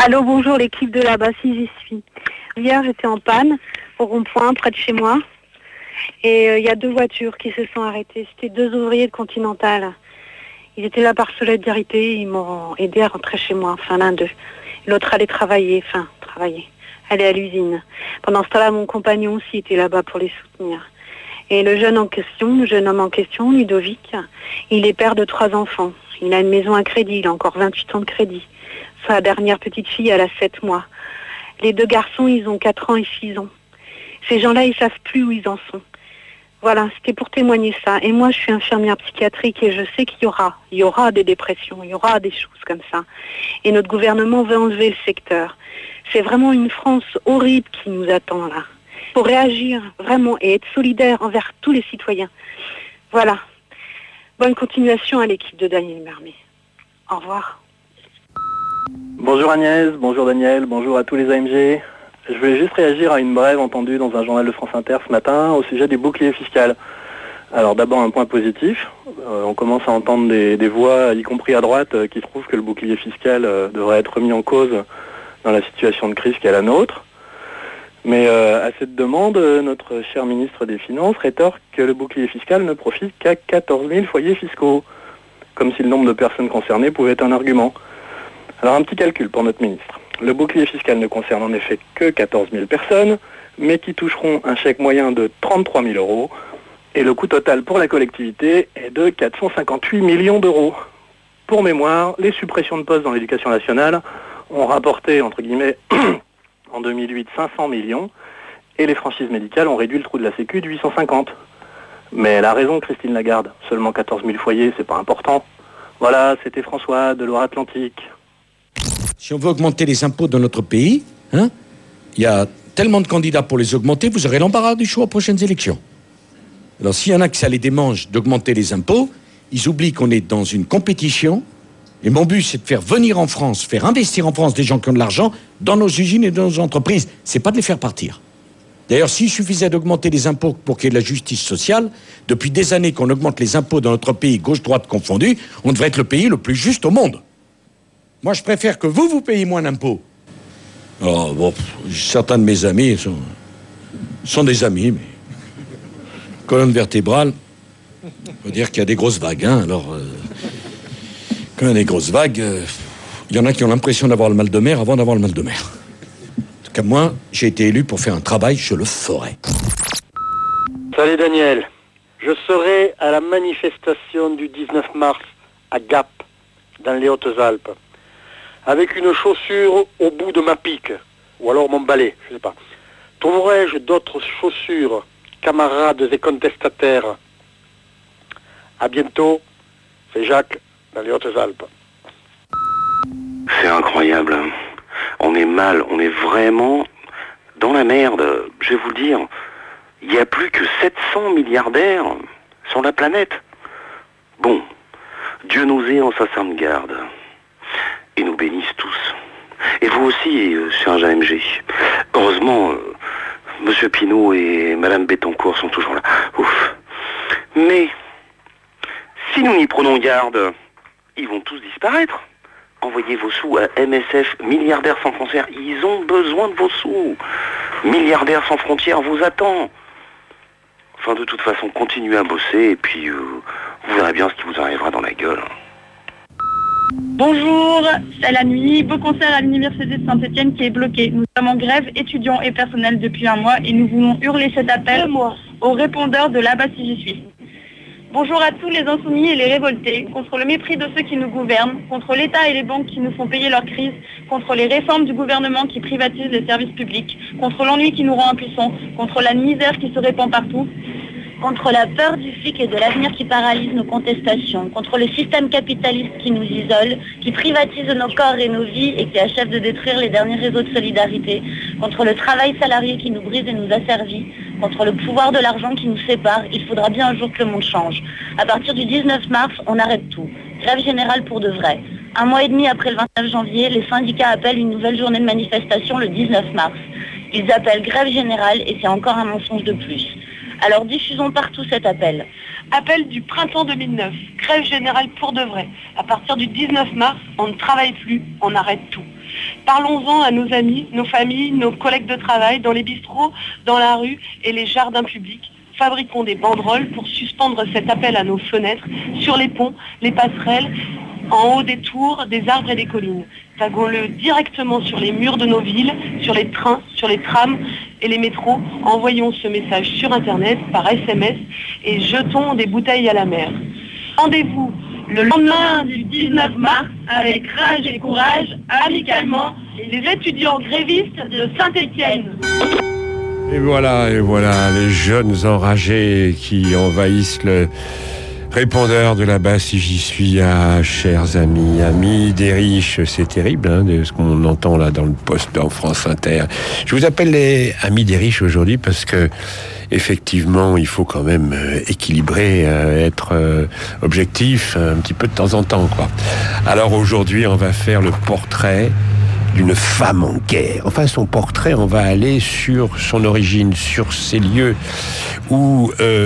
Allô, bonjour l'équipe de là-bas, si j'y suis. Hier, j'étais en panne au rond-point près de chez moi et il y a 2 voitures qui se sont arrêtées. C'était 2 ouvriers de Continental. Ils étaient là par solidarité, ils m'ont aidé à rentrer chez moi, enfin l'un d'eux. L'autre allait travailler, aller à l'usine. Pendant ce temps-là, mon compagnon aussi était là-bas pour les soutenir. Et le jeune homme en question, Ludovic, il est père de 3 enfants. Il a une maison à crédit, il a encore 28 ans de crédit. Sa dernière petite fille, elle a 7 mois. Les 2 garçons, ils ont 4 ans et 6 ans. Ces gens-là, ils savent plus où ils en sont. Voilà, c'était pour témoigner ça. Et moi, je suis infirmière psychiatrique et je sais qu'il y aura des dépressions, il y aura des choses comme ça. Et notre gouvernement veut enlever le secteur. C'est vraiment une France horrible qui nous attend là. Il faut réagir vraiment et être solidaire envers tous les citoyens. Voilà. Bonne continuation à l'équipe de Daniel Mermet. Au revoir. Bonjour Agnès, bonjour Daniel, bonjour à tous les AMG. Je voulais juste réagir à une brève entendue dans un journal de France Inter ce matin au sujet du bouclier fiscal. Alors d'abord un point positif, on commence à entendre des voix, y compris à droite, qui trouvent que le bouclier fiscal devrait être remis en cause dans la situation de crise qu'est la nôtre. Mais à cette demande, notre cher ministre des Finances rétorque que le bouclier fiscal ne profite qu'à 14 000 foyers fiscaux, comme si le nombre de personnes concernées pouvait être un argument. Alors un petit calcul pour notre ministre. Le bouclier fiscal ne concerne en effet que 14 000 personnes, mais qui toucheront un chèque moyen de 33 000 euros, et le coût total pour la collectivité est de 458 millions d'euros. Pour mémoire, les suppressions de postes dans l'éducation nationale ont rapporté, entre guillemets, en 2008, 500 millions, et les franchises médicales ont réduit le trou de la Sécu de 850. Mais elle a raison, Christine Lagarde, seulement 14 000 foyers, c'est pas important. Voilà, c'était François de Loire-Atlantique. Si on veut augmenter les impôts dans notre pays, il y a tellement de candidats pour les augmenter, vous aurez l'embarras du choix aux prochaines élections. Alors s'il y en a que ça les démange d'augmenter les impôts, ils oublient qu'on est dans une compétition. Et mon but, c'est de faire venir en France, faire investir en France des gens qui ont de l'argent dans nos usines et dans nos entreprises. C'est pas de les faire partir. D'ailleurs, s'il suffisait d'augmenter les impôts pour qu'il y ait de la justice sociale, depuis des années qu'on augmente les impôts dans notre pays, gauche-droite confondus, on devrait être le pays le plus juste au monde. Moi, je préfère que vous payiez moins d'impôts. Oh, bon, certains de mes amis sont des amis, mais colonne vertébrale, faut dire qu'il y a des grosses vagues, alors... Quand il y a des grosses vagues, il y en a qui ont l'impression d'avoir le mal de mer avant d'avoir le mal de mer. En tout cas, moi, j'ai été élu pour faire un travail, je le ferai. Salut Daniel, je serai à la manifestation du 19 mars à Gap, dans les Hautes-Alpes, avec une chaussure au bout de ma pique, ou alors mon balai, je sais pas. Trouverai-je d'autres chaussures, camarades et contestataires? À bientôt, c'est Jacques, dans les Hautes-Alpes. C'est incroyable. On est mal, on est vraiment dans la merde. Je vais vous le dire, il n'y a plus que 700 milliardaires sur la planète. Bon, Dieu nous ait en sa sainte garde et nous bénisse tous. Et vous aussi, cher AMG. Heureusement, Monsieur Pinault et Madame Bettencourt sont toujours là. Ouf. Mais si nous n'y prenons garde, ils vont tous disparaître. Envoyez vos sous à MSF, Milliardaires sans frontières. Ils ont besoin de vos sous. Milliardaires sans frontières vous attend. Enfin, de toute façon, continuez à bosser et puis vous verrez bien ce qui vous arrivera dans la gueule. Bonjour, c'est la nuit. Beau concert à l'université de Saint-Etienne qui est bloqué. Nous sommes en grève, étudiants et personnels depuis un mois et nous voulons hurler cet appel aux répondeurs de là-bas si j'y suis. Bonjour à tous les insoumis et les révoltés, contre le mépris de ceux qui nous gouvernent, contre l'État et les banques qui nous font payer leur crise, contre les réformes du gouvernement qui privatisent les services publics, contre l'ennui qui nous rend impuissants, contre la misère qui se répand partout, contre la peur du flic et de l'avenir qui paralyse nos contestations, contre le système capitaliste qui nous isole, qui privatise nos corps et nos vies et qui achève de détruire les derniers réseaux de solidarité, contre le travail salarié qui nous brise et nous asservit, contre le pouvoir de l'argent qui nous sépare. Il faudra bien un jour que le monde change. À partir du 19 mars, on arrête tout. Grève générale pour de vrai. Un mois et demi après le 29 janvier, les syndicats appellent une nouvelle journée de manifestation le 19 mars. Ils appellent grève générale et c'est encore un mensonge de plus. Alors diffusons partout cet appel. Appel du printemps 2009, grève générale pour de vrai. À partir du 19 mars, on ne travaille plus, on arrête tout. Parlons-en à nos amis, nos familles, nos collègues de travail, dans les bistrots, dans la rue et les jardins publics. Fabriquons des banderoles pour suspendre cet appel à nos fenêtres, sur les ponts, les passerelles, en haut des tours, des arbres et des collines. Taguons-le directement sur les murs de nos villes, sur les trains, sur les trams et les métros. Envoyons ce message sur Internet, par SMS et jetons des bouteilles à la mer. Rendez-vous le lendemain du 19 mars avec rage et courage, amicalement, les étudiants grévistes de Saint-Étienne. Et voilà, les jeunes enragés qui envahissent le répondeur de là-bas, si j'y suis, chers amis des riches, c'est terrible de ce qu'on entend là dans le poste en France Inter. Je vous appelle les amis des riches aujourd'hui parce que effectivement, il faut quand même équilibrer, être objectif un petit peu de temps en temps, quoi. Alors aujourd'hui, on va faire le portrait d'une femme en guerre. Enfin, son portrait, on va aller sur son origine, sur ses lieux où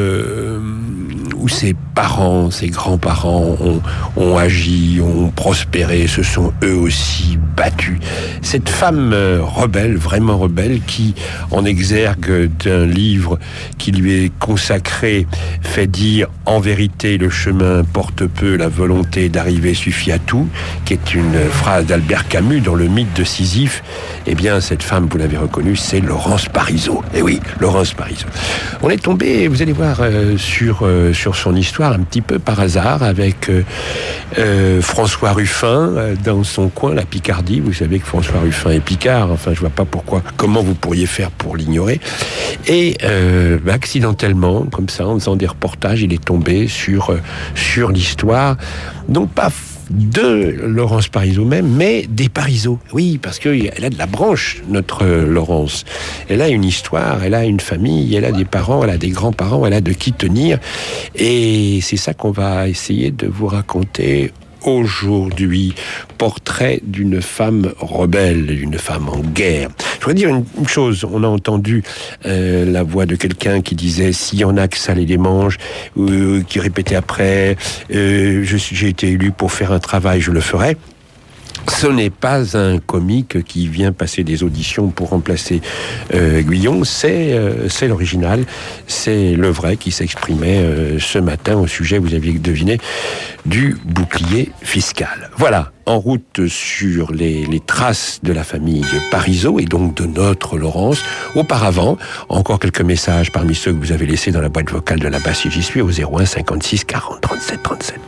ses parents, ses grands-parents ont agi, ont prospéré, se sont eux aussi battus. Cette femme rebelle, vraiment rebelle, qui, en exergue d'un livre qui lui est consacré, fait dire « En vérité, le chemin porte peu, la volonté d'arriver suffit à tout », qui est une phrase d'Albert Camus dans le mythe de Sisyphe. Eh bien, cette femme, vous l'avez reconnue, c'est Laurence Parisot. Eh oui, Laurence Parisot. On est tombé, vous allez voir, sur son histoire un petit peu par hasard avec François Ruffin dans son coin, la Picardie. Vous savez que François Ruffin est picard. Enfin, je vois pas comment vous pourriez faire pour l'ignorer. Et accidentellement, comme ça, en faisant des reportages, il est tombé sur l'histoire, non pas de Laurence Parisot même, mais des Parisot. Oui, parce qu'elle a de la branche, notre Laurence. Elle a une histoire, elle a une famille, elle a des parents, elle a des grands-parents, elle a de qui tenir. Et c'est ça qu'on va essayer de vous raconter aujourd'hui. Portrait d'une femme rebelle, d'une femme en guerre. Je voudrais dire une chose. On a entendu la voix de quelqu'un qui disait « s'il y en a que ça les démange », qui répétait après « j'ai été élu pour faire un travail, je le ferai ». Ce n'est pas un comique qui vient passer des auditions pour remplacer Guillon, c'est l'original, c'est le vrai qui s'exprimait ce matin au sujet, vous aviez deviné, du bouclier fiscal. Voilà, en route sur les traces de la famille Parisot et donc de notre Laurence. Auparavant, encore quelques messages parmi ceux que vous avez laissés dans la boîte vocale de là-bas si j'y suis au 01 56 40 37 37.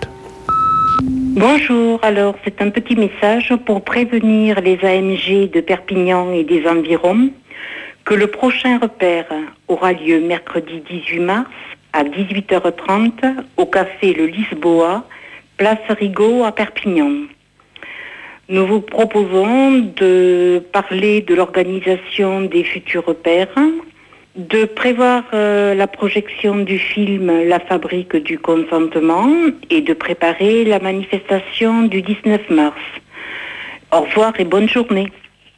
Bonjour, alors c'est un petit message pour prévenir les AMG de Perpignan et des environs que le prochain repère aura lieu mercredi 18 mars à 18h30 au café Le Lisboa, place Rigaud à Perpignan. Nous vous proposons de parler de l'organisation des futurs repères, de prévoir la projection du film La fabrique du consentement et de préparer la manifestation du 19 mars. Au revoir et bonne journée.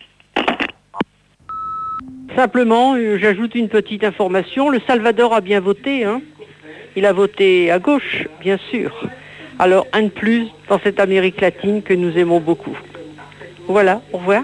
Simplement, j'ajoute une petite information. Le Salvador a bien voté. Il a voté à gauche, bien sûr. Alors, un de plus dans cette Amérique latine que nous aimons beaucoup. Voilà, au revoir.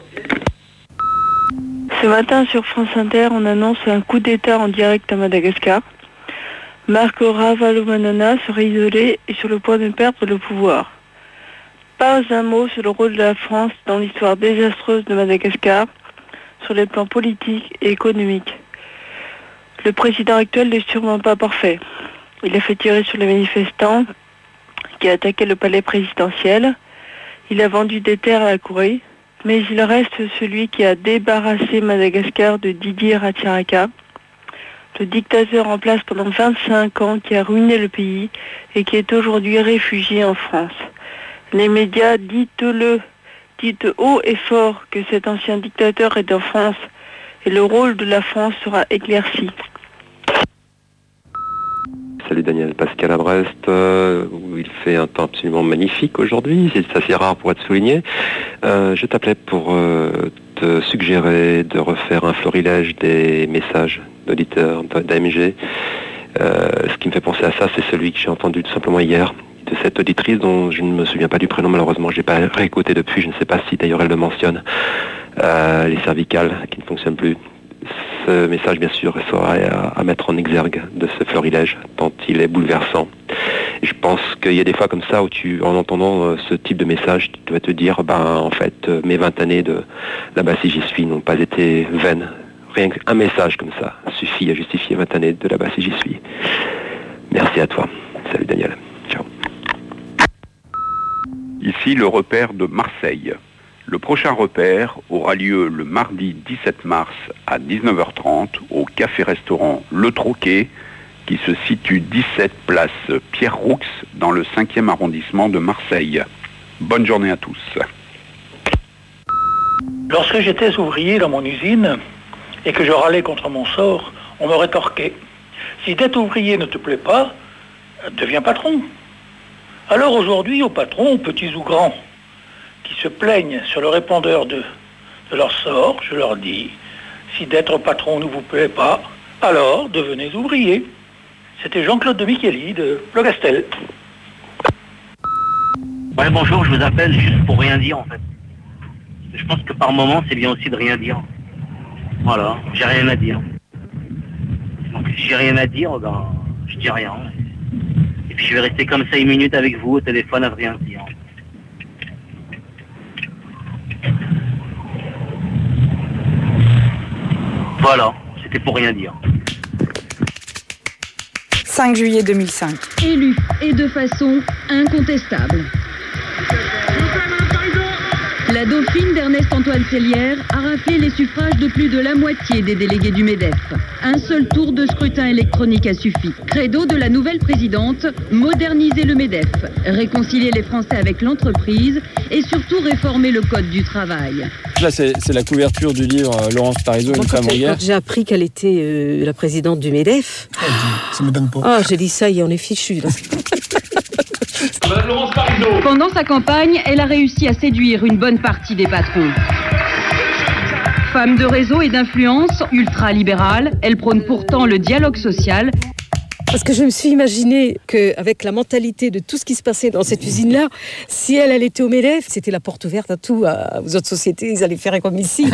Ce matin sur France Inter, on annonce un coup d'État en direct à Madagascar. Marc Ravalomanana serait isolé et sur le point de perdre le pouvoir. Pas un mot sur le rôle de la France dans l'histoire désastreuse de Madagascar, sur les plans politiques et économiques. Le président actuel n'est sûrement pas parfait. Il a fait tirer sur les manifestants qui attaquaient le palais présidentiel. Il a vendu des terres à la Corée. Mais il reste celui qui a débarrassé Madagascar de Didier Ratsiraka, le dictateur en place pendant 25 ans qui a ruiné le pays et qui est aujourd'hui réfugié en France. Les médias, dites haut et fort que cet ancien dictateur est en France et le rôle de la France sera éclairci. Salut Daniel, Pascal à Brest, où il fait un temps absolument magnifique aujourd'hui, c'est assez rare pour être souligné. Je t'appelais pour te suggérer de refaire un florilège des messages d'auditeurs d'AMG. Ce qui me fait penser à ça, c'est celui que j'ai entendu tout simplement hier, de cette auditrice dont je ne me souviens pas du prénom malheureusement, je n'ai pas réécouté depuis, je ne sais pas si d'ailleurs elle le mentionne, les cervicales qui ne fonctionnent plus. Ce message bien sûr serait à mettre en exergue de ce florilège, tant il est bouleversant. Et je pense qu'il y a des fois comme ça où en entendant ce type de message, tu dois te dire, en fait, mes 20 années de là-bas si j'y suis n'ont pas été vaines. Rien qu'un message comme ça suffit à justifier 20 années de là-bas si j'y suis. Merci à toi. Salut Daniel. Ciao. Ici le repère de Marseille. Le prochain repère aura lieu le mardi 17 mars à 19h30 au café-restaurant Le Troquet qui se situe 17 place Pierre Roux dans le 5e arrondissement de Marseille. Bonne journée à tous. Lorsque j'étais ouvrier dans mon usine et que je râlais contre mon sort, on me rétorquait « Si d'être ouvrier ne te plaît pas, deviens patron ». Alors aujourd'hui, aux patrons, petits ou grands, qui se plaignent sur le répondeur de leur sort, je leur dis, si d'être patron ne vous plaît pas, alors devenez ouvrier. C'était Jean-Claude de Micheli de Plogastel. Ouais, bonjour, je vous appelle juste pour rien dire en fait. Je pense que par moment, c'est bien aussi de rien dire. Voilà, j'ai rien à dire. Donc si j'ai rien à dire, je dis rien. Et puis je vais rester comme ça 1 minute avec vous au téléphone à rien dire. Voilà, c'était pour rien dire. 5 juillet 2005. Élu et de façon incontestable. La dauphine d'Ernest-Antoine Sellière a raflé les suffrages de plus de la moitié des délégués du MEDEF. Un seul tour de scrutin électronique a suffi. Credo de la nouvelle présidente, moderniser le MEDEF, réconcilier les Français avec l'entreprise et surtout réformer le code du travail. Là, c'est la couverture du livre Laurence Parisot, Une femme en guerre. Quand j'ai appris qu'elle était la présidente du MEDEF, ça me donne pas. Ah, j'ai dit ça, on est fichu là. Pendant sa campagne, elle a réussi à séduire une bonne partie des patrons. Femme de réseau et d'influence, ultra-libérale, elle prône pourtant le dialogue social. Parce que je me suis imaginé qu'avec la mentalité de tout ce qui se passait dans cette usine-là, si elle était au MEDEF, c'était la porte ouverte à tout, aux autres sociétés, ils allaient faire comme ici.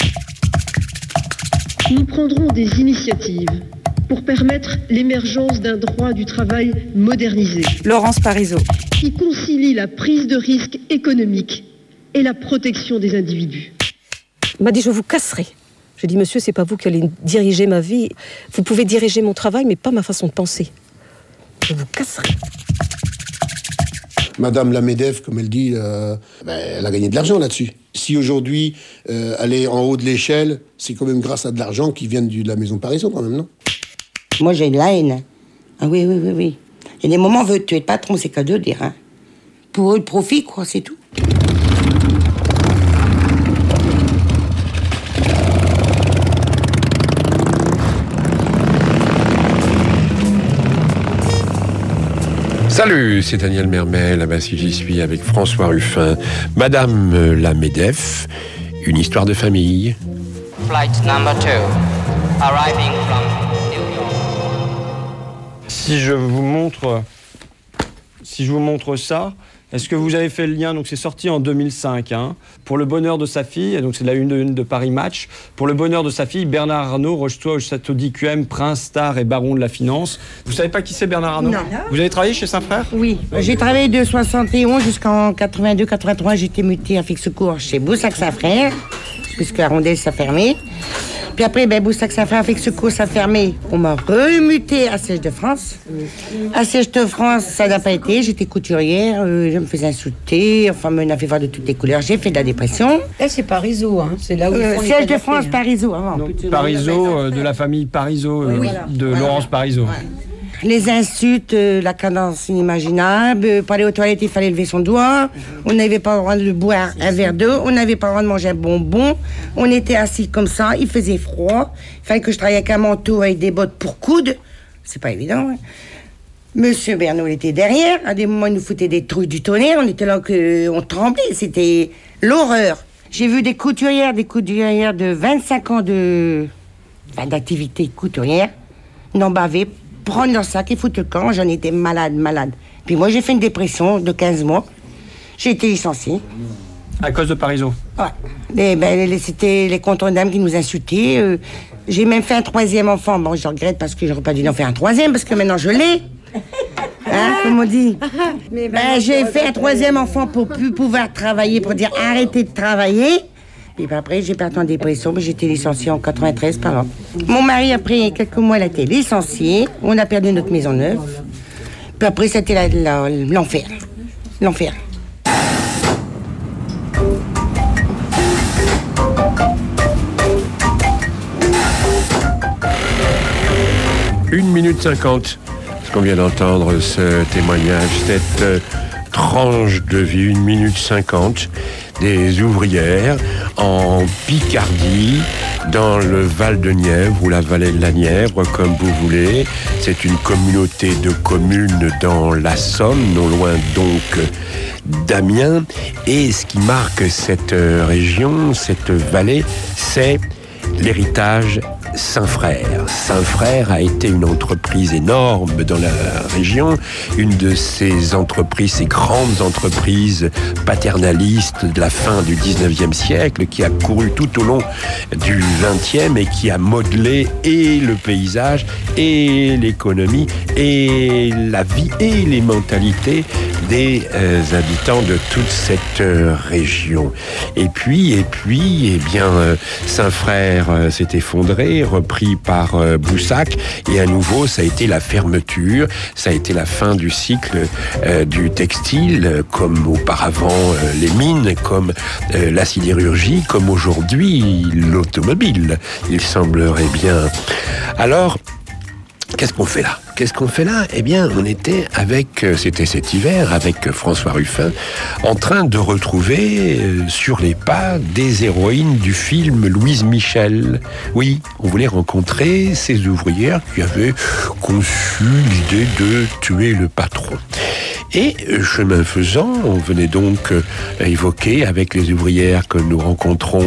Nous prendrons des initiatives pour permettre l'émergence d'un droit du travail modernisé. Laurence Parisot. Qui concilie la prise de risque économique et la protection des individus. Il m'a dit, je vous casserai. J'ai dit, monsieur, c'est pas vous qui allez diriger ma vie. Vous pouvez diriger mon travail, mais pas ma façon de penser. Je vous casserai. Madame la MEDEF, comme elle dit, elle a gagné de l'argent là-dessus. Si aujourd'hui, elle est en haut de l'échelle, c'est quand même grâce à de l'argent qui vient de la maison Parisot quand même, non? Moi, j'ai de la haine. Ah oui. Il y a des moments, tu es le patron, c'est qu'à deux dire. Hein. Pour eux, le profit, quoi, c'est tout. Salut, c'est Daniel Mermel, là-bas si j'y suis, avec François Ruffin. Madame la MEDEF, une histoire de famille. Flight number 2, arriving from New York. Si je vous montre ça, est-ce que vous avez fait le lien? Donc c'est sorti en 2005. Hein, pour le bonheur de sa fille, donc c'est la une de Paris Match. Pour le bonheur de sa fille, Bernard Arnault, Roche-toi au château d'IQM, prince, star et baron de la finance. Vous savez pas qui c'est Bernard Arnault? Non. Vous avez travaillé chez Saint-Frère? Oui, j'ai travaillé de 71 jusqu'en 82-83. J'étais mutée à Fixe-Cours chez Boussac-Saint-Frère, puisque Arondel s'est fermé. Puis après, Boussac-Saint-Frère, avec ce cours, ça a fermé. On m'a remuté à Siège de France. À Siège de France, ça n'a pas été. J'étais couturière, je me faisais insulter. Enfin, on m'a fait voir de toutes les couleurs. J'ai fait de la dépression. Là, c'est Parisot, hein. C'est là où ils font les Siège de canapés, France, hein. Parisot. Avant. Parisot, de la famille Parisot, de Laurence Parisot. Ouais. Les insultes, la cadence inimaginable. Pour aller aux toilettes, il fallait lever son doigt. On n'avait pas le droit de boire un verre d'eau. On n'avait pas le droit de manger un bonbon. On était assis comme ça. Il faisait froid. Il fallait que je travaille avec un manteau, avec des bottes pour coude. C'est pas évident. Hein. Monsieur Bernot était derrière. À des moments, il nous foutait des trucs du tonnerre. On était là, on tremblait. C'était l'horreur. J'ai vu des couturières de 25 ans d'activité couturière, n'en baver, prendre leur sac et foutre le camp. J'en étais malade. Puis moi, j'ai fait une dépression de 15 mois. J'ai été licenciée. À cause de Parisot? Ouais. C'était les contrôles d'âme qui nous insultaient. J'ai même fait un 3e enfant. Bon, je regrette parce que j'aurais pas dû en faire un 3e, parce que maintenant je l'ai. Hein, comme on dit. J'ai fait un 3e enfant pour plus pouvoir travailler, pour dire arrêtez de travailler. Et puis après, j'ai parti en dépression, mais j'étais licenciée en 93 par an. Mon mari, après quelques mois, il a été licencié. On a perdu notre maison neuve. Puis après, c'était l'enfer. L'enfer. Une minute 50. Ce qu'on vient d'entendre, ce témoignage, cette tranche de vie, 1 minute 50, des ouvrières en Picardie, dans le Val de Nièvre ou la vallée de la Nièvre, comme vous voulez. C'est une communauté de communes dans la Somme, non loin donc d'Amiens. Et ce qui marque cette région, cette vallée, c'est l'héritage Saint-Frère. Saint-Frère a été une entreprise énorme dans la région, une de ces entreprises, ces grandes entreprises paternalistes de la fin du 19e siècle, qui a couru tout au long du 20e et qui a modelé et le paysage et l'économie et la vie et les mentalités des habitants de toute cette région. Et puis, eh bien, Saint-Frère s'est effondré, repris par Boussac, et à nouveau, ça a été la fermeture, ça a été la fin du cycle du textile, comme auparavant les mines, comme la sidérurgie, comme aujourd'hui l'automobile, il semblerait bien. Alors, qu'est-ce qu'on fait là ? Eh bien, on était c'était cet hiver, avec François Ruffin, en train de retrouver sur les pas des héroïnes du film Louise Michel. Oui, on voulait rencontrer ces ouvrières qui avaient conçu l'idée de tuer le patron. Et chemin faisant, on venait donc évoquer avec les ouvrières que nous rencontrons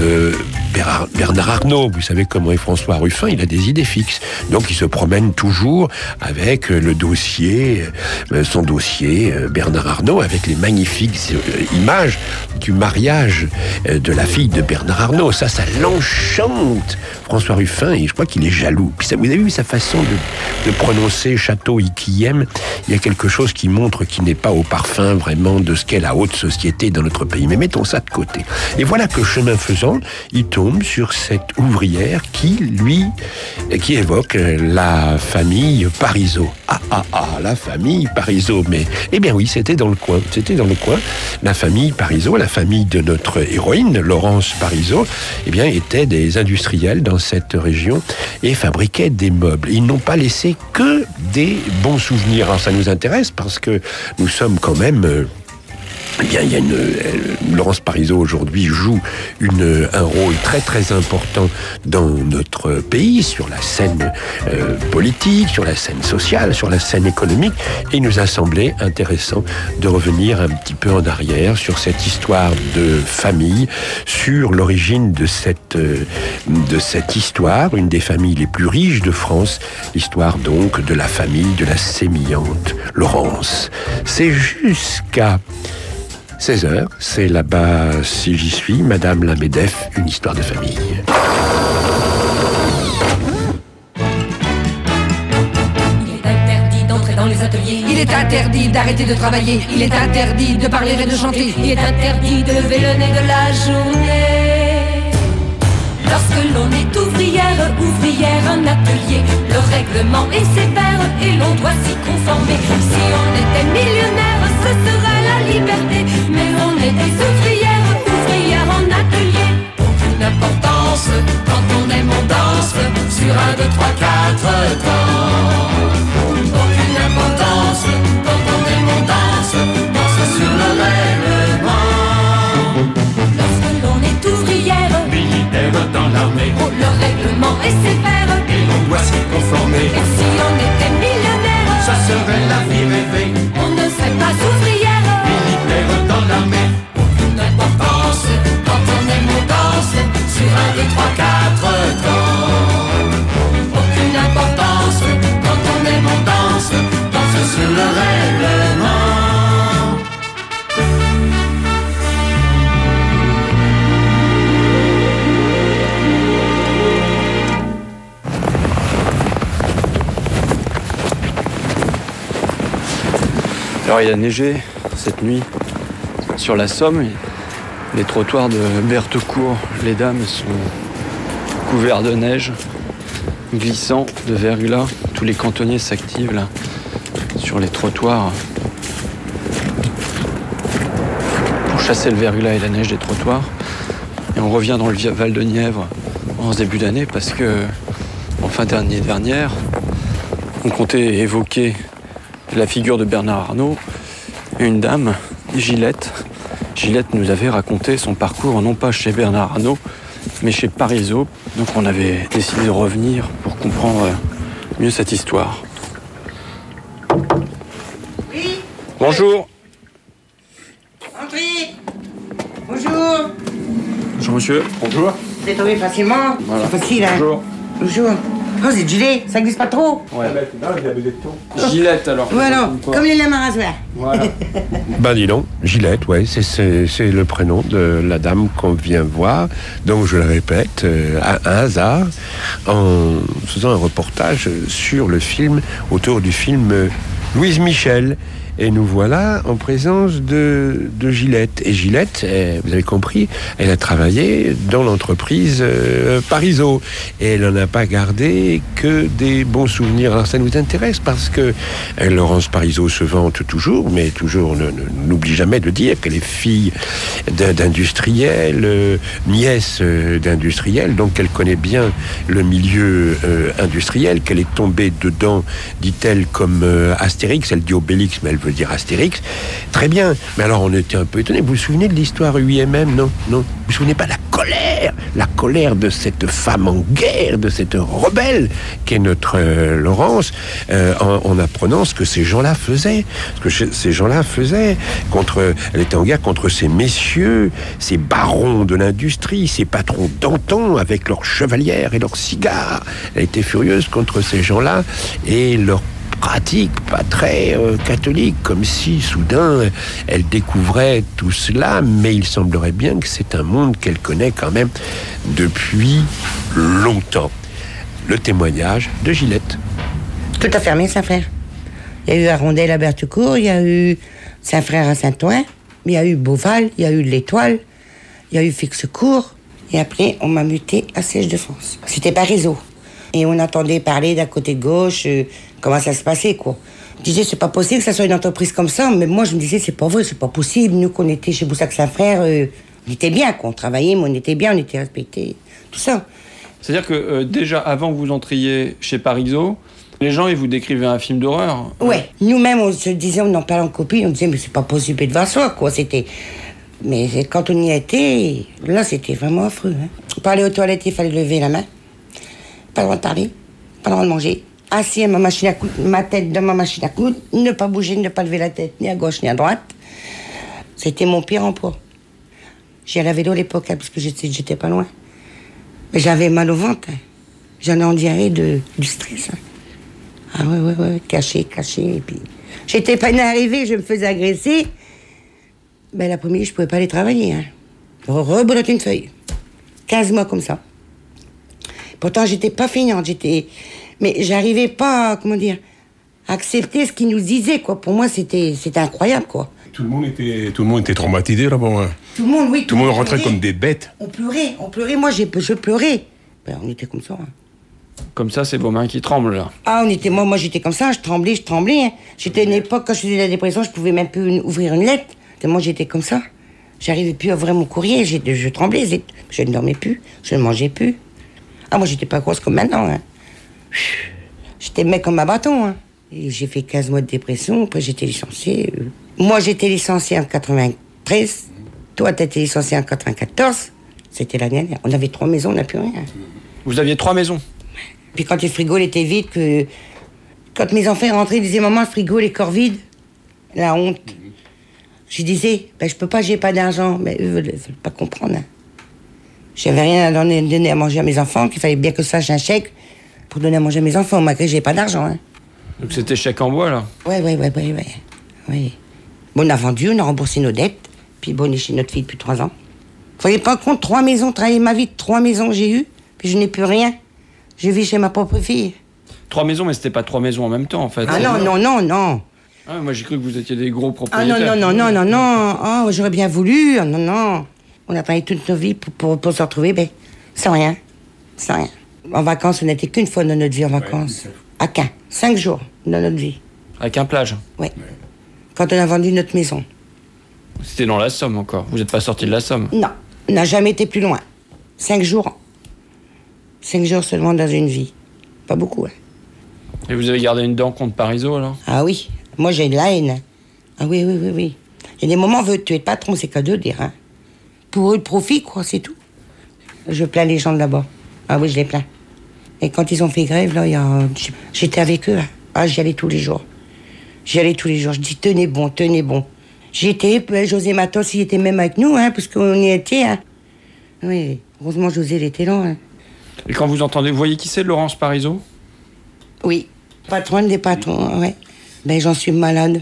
Bernard Arnault. Vous savez comment est François Ruffin, il a des idées fixes. Donc il se promène toujours avec le dossier, son dossier Bernard Arnault, avec les magnifiques images du mariage de la fille de Bernard Arnault. Ça l'enchante, François Ruffin, et je crois qu'il est jaloux. Puis ça, vous avez vu sa façon de prononcer Château Yquiem. Il y a quelque chose qui montre qu'il n'est pas au parfum vraiment de ce qu'est la haute société dans notre pays. Mais mettons ça de côté. Et voilà que chemin faisant, il tombe sur cette ouvrière qui évoque la famille Parisot. La famille Parisot. Mais, eh bien oui, c'était dans le coin. La famille Parisot, la famille de notre héroïne, Laurence Parisot, eh bien, étaient des industriels dans cette région et fabriquaient des meubles. Ils n'ont pas laissé que des bons souvenirs. Alors ça nous intéresse parce que nous sommes quand même... Eh bien, il y a Laurence Parisot aujourd'hui joue un rôle très très important dans notre pays, sur la scène politique, sur la scène sociale, sur la scène économique, et il nous a semblé intéressant de revenir un petit peu en arrière sur cette histoire de famille, sur l'origine de cette histoire, une des familles les plus riches de France, l'histoire donc de la famille de la sémillante Laurence. C'est jusqu'à 16h, c'est là-bas si j'y suis, Madame la MEDEF, une histoire de famille. Il est interdit d'entrer dans les ateliers, il est interdit d'arrêter de travailler, il est interdit de parler et de chanter, il est interdit de lever le nez de la journée. Lorsque l'on est ouvrière en atelier, le règlement est sévère et l'on doit s'y conformer. Si on était millionnaire, ce serait la liberté, mais on est des ouvrières en atelier. Aucune importance, quand on aime on danse, sur 1, 2, 3, 4 temps. Aucune importance, quand on aime on danse sur le règlement. Lorsque l'on est ouvrière, militaire dans l'armée, le règlement est sévère et l'on doit s'y conformer. Et si on était millionnaire, ce serait la vie rêvée. On ne serait pas ouvrière, militaire dans l'armée. Aucune importance quand on aime on danse sur un, deux, trois, quatre temps. Aucune importance quand on aime on danse sur le règlement. Alors il a neigé cette nuit sur la Somme. Les trottoirs de Berthecourt, les dames sont couverts de neige, glissants de verglas. Tous les cantonniers s'activent là sur les trottoirs pour chasser le verglas et la neige des trottoirs. Et on revient dans le Val de Nièvre en ce début d'année parce que en fin d'année dernière, on comptait évoquer la figure de Bernard Arnault et une dame, Gillette. Gillette nous avait raconté son parcours non pas chez Bernard Arnault, mais chez Parisot. Donc on avait décidé de revenir pour comprendre mieux cette histoire. Oui. Bonjour. Entrez. Bonjour. Bonjour monsieur. Bonjour. Vous êtes tombé facilement. Voilà. C'est facile, hein. Bonjour. Bonjour. Oh, c'est Gilet, ça glisse pas trop. Ouais. Gillette alors. Voilà, comme les lames à rasoir. Voilà. Ben dis donc, Gillette, ouais, c'est le prénom de la dame qu'on vient voir. Donc je le répète, à un hasard, en faisant un reportage sur le film, autour du film Louise Michel. Et nous voilà en présence de Gillette. Et Gillette, vous avez compris, elle a travaillé dans l'entreprise Parisot. Et elle n'en a pas gardé que des bons souvenirs. Alors ça nous intéresse parce que Laurence Parisot se vante toujours, mais toujours n'oublie jamais de dire qu'elle est fille d'industriels, nièce d'industriels, donc elle connaît bien le milieu industriel, qu'elle est tombée dedans, dit-elle, comme Astérix. Elle dit Obélix, mais elle veut dire Astérix. Très bien. Mais alors, on était un peu étonnés. Vous vous souvenez de l'histoire UMM? Non. Vous vous souvenez pas de la colère de cette femme en guerre, de cette rebelle qu'est notre Laurence, en apprenant ce que ces gens-là faisaient. Elle était en guerre contre ces messieurs, ces barons de l'industrie, ces patrons d'antan avec leurs chevalières et leurs cigares. Elle était furieuse contre ces gens-là et leur pratique pas très catholique, comme si soudain elle découvrait tout cela, mais il semblerait bien que c'est un monde qu'elle connaît quand même depuis longtemps. Le témoignage de Gillette. Tout a fermé, Saint-Frère. Il y a eu Arondel à Berthecourt, il y a eu Saint-Frère à Saint-Ouen, il y a eu Beauval, il y a eu l'Étoile, il y a eu Fixecourt, et après on m'a muté à Siège de France. C'était Parisot. Et on entendait parler d'à côté de gauche, comment ça se passait, quoi. Je disais, c'est pas possible que ça soit une entreprise comme ça, mais moi, je me disais, c'est pas vrai, c'est pas possible. Nous, qu'on était chez Boussac-Saint-Frère, on était bien, quoi. On travaillait, mais on était bien, on était respectés, tout ça. C'est-à-dire que déjà, avant que vous entriez chez Parisot, les gens, ils vous décrivaient un film d'horreur. Ouais. Nous-mêmes, on se disait, on en parlait en copie, on disait, mais c'est pas possible de voir ça, quoi. C'était... Mais quand on y était, là, c'était vraiment affreux, hein. Pour aller aux toilettes, il fallait lever la main. Pas le droit de parler, pas le droit de manger. Assis à ma machine à coudre, ma tête dans ma machine à coudre, ne pas bouger, ne pas lever la tête, ni à gauche, ni à droite. C'était mon pire emploi. J'y allais à vélo à l'époque, hein, parce que j'étais pas loin. Mais j'avais mal au ventre. Hein. J'en ai en diarrhée du stress. Hein. Ah ouais, caché. Et puis, j'étais pas arrivée, je me faisais agresser. Ben, l'après-midi, je pouvais pas aller travailler. Hein. Rebolote une feuille. 15 mois comme ça. Pourtant, j'étais pas feignante, mais j'arrivais pas, à accepter ce qu'ils nous disaient, quoi. Pour moi, c'était incroyable, quoi. Tout le monde était traumatisé là-bas. Hein. Tout le monde, oui. Tout le monde rentrait comme des bêtes. On pleurait. Moi, je pleurais. Ben, on était comme ça. Hein. Comme ça, c'est vos mains qui tremblent, là. Ah, moi, j'étais comme ça, je tremblais. Hein. J'étais à une époque, quand je faisais de la dépression, je pouvais même plus ouvrir une lettre. Moi, j'étais comme ça. J'arrivais plus à ouvrir mon courrier, je tremblais. Je ne dormais plus, je ne mangeais plus. Ah, moi, j'étais pas grosse comme maintenant. Hein. J'étais mec comme un bâton. Hein. Et j'ai fait 15 mois de dépression, après j'étais licenciée. Moi, j'étais licenciée en 93. Toi, t'étais licenciée en 94. C'était l'année dernière. On avait 3 maisons, on n'a plus rien. Vous aviez 3 maisons? Puis quand le frigo était vide, que Quand mes enfants rentraient, ils disaient, maman, le frigo, les corps vides. La honte. Je disais, ben, je peux pas, j'ai pas d'argent. Mais eux veulent pas comprendre. Hein. J'avais rien à donner à manger à mes enfants, qu'il fallait bien que je fasse un chèque pour donner à manger à mes enfants, malgré que j'ai pas d'argent. Hein. Donc c'était chèque en bois, là? Ouais. Bon, on a vendu, on a remboursé nos dettes, puis bon, on est chez notre fille depuis 3 ans. Vous voyez pas compte, 3 maisons, travailler ma vie, 3 maisons que j'ai eues, puis je n'ai plus rien. Je vis chez ma propre fille. 3 maisons, mais c'était pas 3 maisons en même temps, en fait. Ah non. Ah, moi, j'ai cru que vous étiez des gros propriétaires. Ah non. Oh, j'aurais bien voulu. Oh, non. On a travaillé toute nos vies pour se retrouver, ben, sans rien. En vacances, on n'était qu'une fois dans notre vie en vacances. À Caen. 5 jours dans notre vie. À Caen-Plage? Oui. Quand on a vendu notre maison. C'était dans la Somme encore. Vous n'êtes pas sorti de la Somme? Non. On n'a jamais été plus loin. 5 jours. 5 jours seulement dans une vie. Pas beaucoup, hein. Et vous avez gardé une dent contre Parisot, alors? Ah oui. Moi, j'ai de la haine. Ah oui. Il y a des moments où on veut tuer le patron, c'est qu'à deux dire, hein. Pour eux, le profit, quoi, c'est tout. Je plains les gens de là-bas. Ah oui, je les plains. Et quand ils ont fait grève, là, j'étais avec eux. Hein. Ah, j'y allais tous les jours. Je dis, tenez bon. José Matos, il était même avec nous, hein, parce qu'on y était, hein. Oui, heureusement, José, il était là, hein. Et quand vous entendez, vous voyez qui c'est, Laurence Parisot? Oui, patronne des patrons, ouais. Ben, j'en suis malade.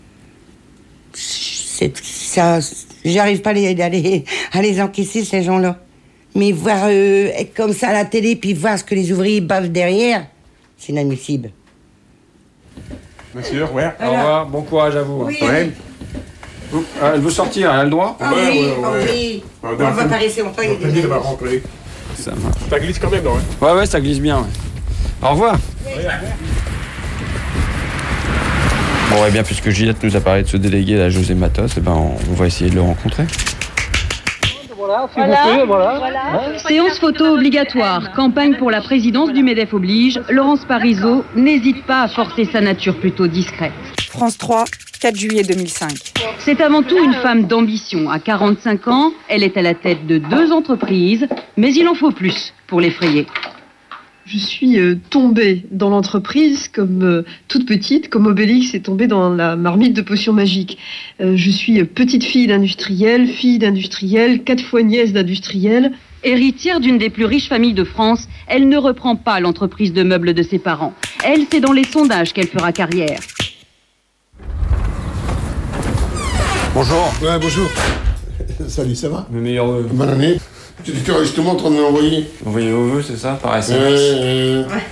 J'arrive pas à les encaisser, ces gens-là. Mais voir être comme ça à la télé, puis voir ce que les ouvriers bavent derrière, c'est inadmissible. Monsieur, ouais. Au revoir, bon courage à vous. Oui. Ouais. Elle veut sortir, elle a le droit? Ah oui. On va pas rester longtemps, il y a des rentrer. Ça marche. Ça glisse quand même, non? Ouais, ça glisse bien, ouais. Au revoir. Oui. Bon, et bien, puisque Gillette nous a parlé de ce délégué, là, José Matos, eh ben, on va essayer de le rencontrer. Voilà. Séance photo obligatoire. Campagne pour la présidence du MEDEF oblige. Laurence Parisot n'hésite pas à forcer sa nature plutôt discrète. France 3, 4 juillet 2005. C'est avant tout une femme d'ambition. À 45 ans, elle est à la tête de 2 entreprises, mais il en faut plus pour l'effrayer. Je suis tombée dans l'entreprise comme toute petite, comme Obélix est tombée dans la marmite de potions magiques. Je suis petite fille d'industriel, 4 fois nièce d'industriel. Héritière d'une des plus riches familles de France, elle ne reprend pas l'entreprise de meubles de ses parents. Elle, c'est dans les sondages qu'elle fera carrière. Bonjour. Ouais, bonjour. Salut, ça va? Mes meilleurs vœux. Bonne année. Tu étais justement en train de m'envoyer. Envoyez vos vœux, c'est ça? Par SMS. Ouais.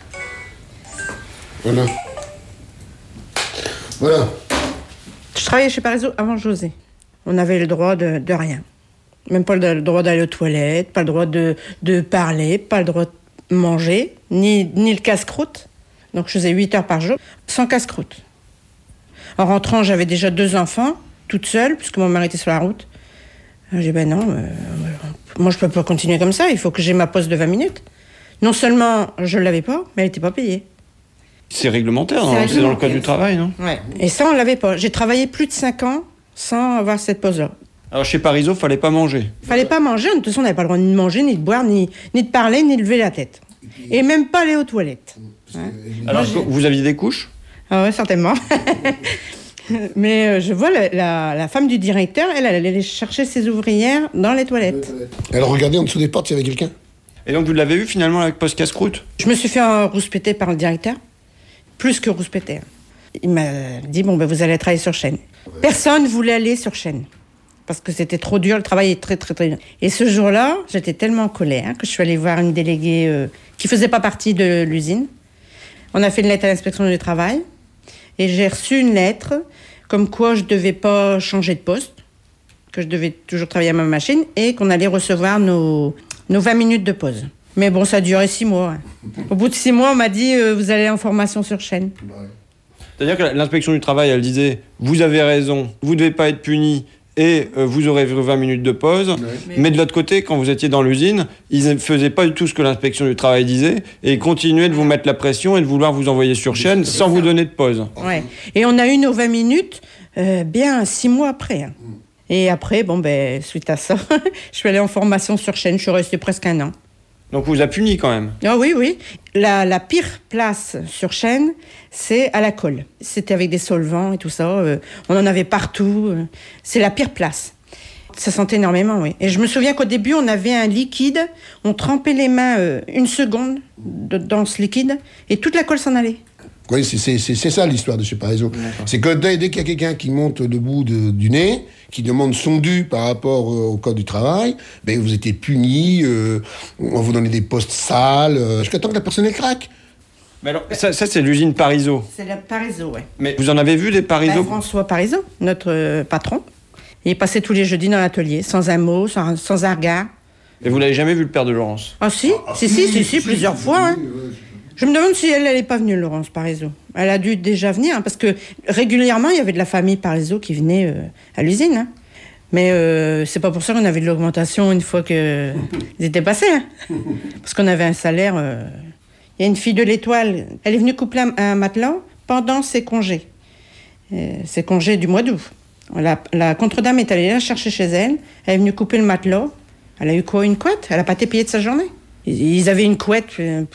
Voilà. Je travaillais chez Parisot avant José. On avait le droit de rien. Même pas le droit d'aller aux toilettes, pas le droit de parler, pas le droit de manger, ni le casse-croûte. Donc je faisais 8 heures par jour, sans casse-croûte. En rentrant, j'avais déjà 2 enfants, toute seule, puisque mon mari était sur la route. J'ai dit, ben non, moi je peux pas continuer comme ça, il faut que j'ai ma pause de 20 minutes. Non seulement je l'avais pas, mais elle était pas payée. C'est réglementaire, non? C'est dans le code du travail, non? Ouais. Et ça, on l'avait pas. J'ai travaillé plus de 5 ans sans avoir cette pause-là. Alors chez Parisot, fallait pas manger? Fallait pas manger, de toute façon on n'avait pas le droit ni de manger, ni de boire, ni de parler, ni de lever la tête. Et même pas aller aux toilettes. Hein? Alors vous aviez des couches? Ah ouais, certainement. Mais je vois la femme du directeur, elle allait chercher ses ouvrières dans les toilettes. Elle regardait en dessous des portes s'il y avait quelqu'un. Et donc vous l'avez eu finalement avec poste casse-croûte? Je me suis fait rouspéter par le directeur, plus que rouspéter. Il m'a dit, bon, ben, vous allez travailler sur chaîne. Personne ne voulait aller sur chaîne, parce que c'était trop dur, le travail est très, très, très dur. Et ce jour-là, j'étais tellement en colère que je suis allée voir une déléguée qui faisait pas partie de l'usine. On a fait une lettre à l'inspection du travail, et j'ai reçu une lettre comme quoi je devais pas changer de poste, que je devais toujours travailler à ma machine, et qu'on allait recevoir nos 20 minutes de pause. Mais bon, ça a duré 6 mois. Hein. Au bout de 6 mois, on m'a dit, vous allez en formation sur chaîne. C'est-à-dire que l'inspection du travail, elle disait, vous avez raison, vous devez pas être puni, et vous aurez 20 minutes de pause. Ouais. Mais de l'autre côté, quand vous étiez dans l'usine, ils ne faisaient pas du tout ce que l'inspection du travail disait, et ils continuaient de vous mettre la pression et de vouloir vous envoyer sur chaîne sans vous donner de pause. Ouais. Et on a eu nos 20 minutes bien 6 mois après. Hein. Et après, bon, ben, suite à ça, je suis allée en formation sur chaîne, je suis restée presque 1 an. Donc, on vous a puni quand même. Ah oui, oui. La pire place sur Chêne, c'est à la colle. C'était avec des solvants et tout ça. On en avait partout. C'est la pire place. Ça sentait énormément, oui. Et je me souviens qu'au début, on avait un liquide. On trempait les mains 1 seconde dans ce liquide et toute la colle s'en allait. Oui, c'est ça l'histoire de chez Parizeau. C'est que dès qu'il y a quelqu'un qui monte le bout du nez, qui demande son dû par rapport au code du travail, ben vous étiez puni, on vous donnait des postes sales, jusqu'à temps que la personne elle craque. Mais alors, ça c'est l'usine Parizeau. C'est la Parizeau, oui. Mais vous en avez vu des Parizeau? François Parizeau, notre patron. Il est passé tous les jeudis dans l'atelier, sans un mot, sans un regard. Et vous n'avez jamais vu le père de Laurence? Ah si, si, plusieurs fois. Hein. Je me demande si elle n'est pas venue, Laurence Parizeau. Elle a dû déjà venir, hein, parce que régulièrement, il y avait de la famille Parizeau qui venait à l'usine. Hein. Mais c'est pas pour ça qu'on avait de l'augmentation une fois qu'ils étaient passés. Hein. Parce qu'on avait un salaire... Il y a une fille de l'Étoile, elle est venue coupler un matelas pendant ses congés. Ses congés du mois d'août. La contre-dame est allée la chercher chez elle, elle est venue couper le matelas. Elle a eu quoi, une couette? Elle n'a pas été payée de sa journée. Ils avaient une couette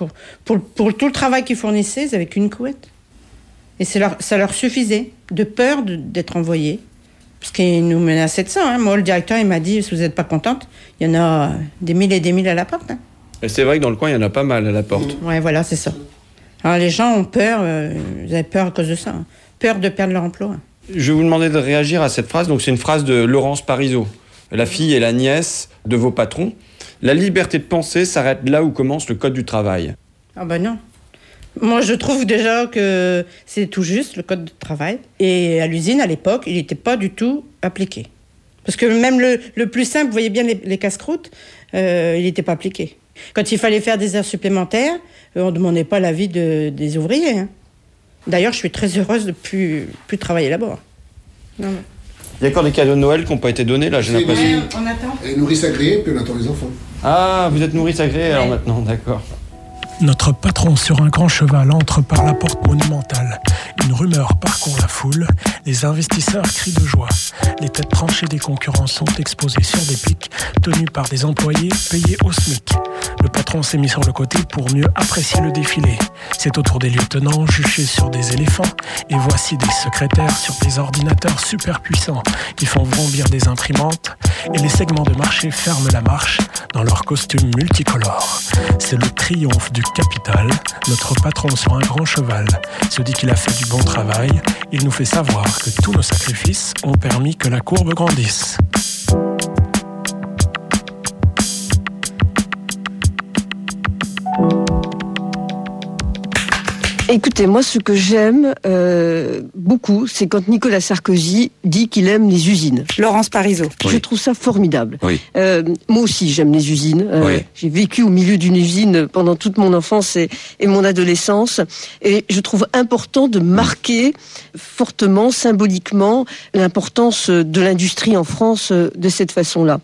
pour tout le travail qu'ils fournissaient, ils n'avaient qu'une couette. Et ça leur suffisait, de peur d'être envoyés. Parce qu'ils nous menaçaient de ça. Hein. Moi, le directeur, il m'a dit, si vous n'êtes pas contente, il y en a des mille et des mille à la porte. Hein. Et c'est vrai que dans le coin, il y en a pas mal à la porte. Ouais, voilà, c'est ça. Alors les gens ont peur, ils avaient peur à cause de ça. Hein. Peur de perdre leur emploi. Je vais vous demander de réagir à cette phrase. Donc, c'est une phrase de Laurence Parizeau, la fille et la nièce de vos patrons. La liberté de penser s'arrête là où commence le code du travail. Ah ben non. Moi, je trouve déjà que c'est tout juste, le code du travail. Et à l'usine, à l'époque, il n'était pas du tout appliqué. Parce que même le plus simple, vous voyez bien les casse-croûtes, il n'était pas appliqué. Quand il fallait faire des heures supplémentaires, on ne demandait pas l'avis des ouvriers. Hein. D'ailleurs, je suis très heureuse de plus travailler là-bas. Non. Il y a encore des cadeaux de Noël qui n'ont pas été donnés, là, j'ai l'impression. On attend. Et nourrice agréée, puis on attend les enfants. Ah, vous êtes nourrice agréée alors maintenant, d'accord. Notre patron sur un grand cheval entre par la porte monumentale. Une rumeur parcourt la foule, les investisseurs crient de joie. Les têtes tranchées des concurrents sont exposées sur des pics, tenues par des employés payés au SMIC. Le patron s'est mis sur le côté pour mieux apprécier le défilé. C'est au tour des lieutenants juchés sur des éléphants. Et voici des secrétaires sur des ordinateurs super puissants qui font vrombir des imprimantes. Et les segments de marché ferment la marche dans leurs costumes multicolores. C'est le triomphe du capital. Notre patron sur un grand cheval se dit qu'il a fait du bon travail. Il nous fait savoir que tous nos sacrifices ont permis que la courbe grandisse. Écoutez, moi, ce que j'aime beaucoup, c'est quand Nicolas Sarkozy dit qu'il aime les usines. Laurence Parizeau. Je trouve ça formidable. Oui. Moi aussi, j'aime les usines. Oui. J'ai vécu au milieu d'une usine pendant toute mon enfance et mon adolescence. Et je trouve important de marquer fortement, symboliquement, l'importance de l'industrie en France de cette façon-là.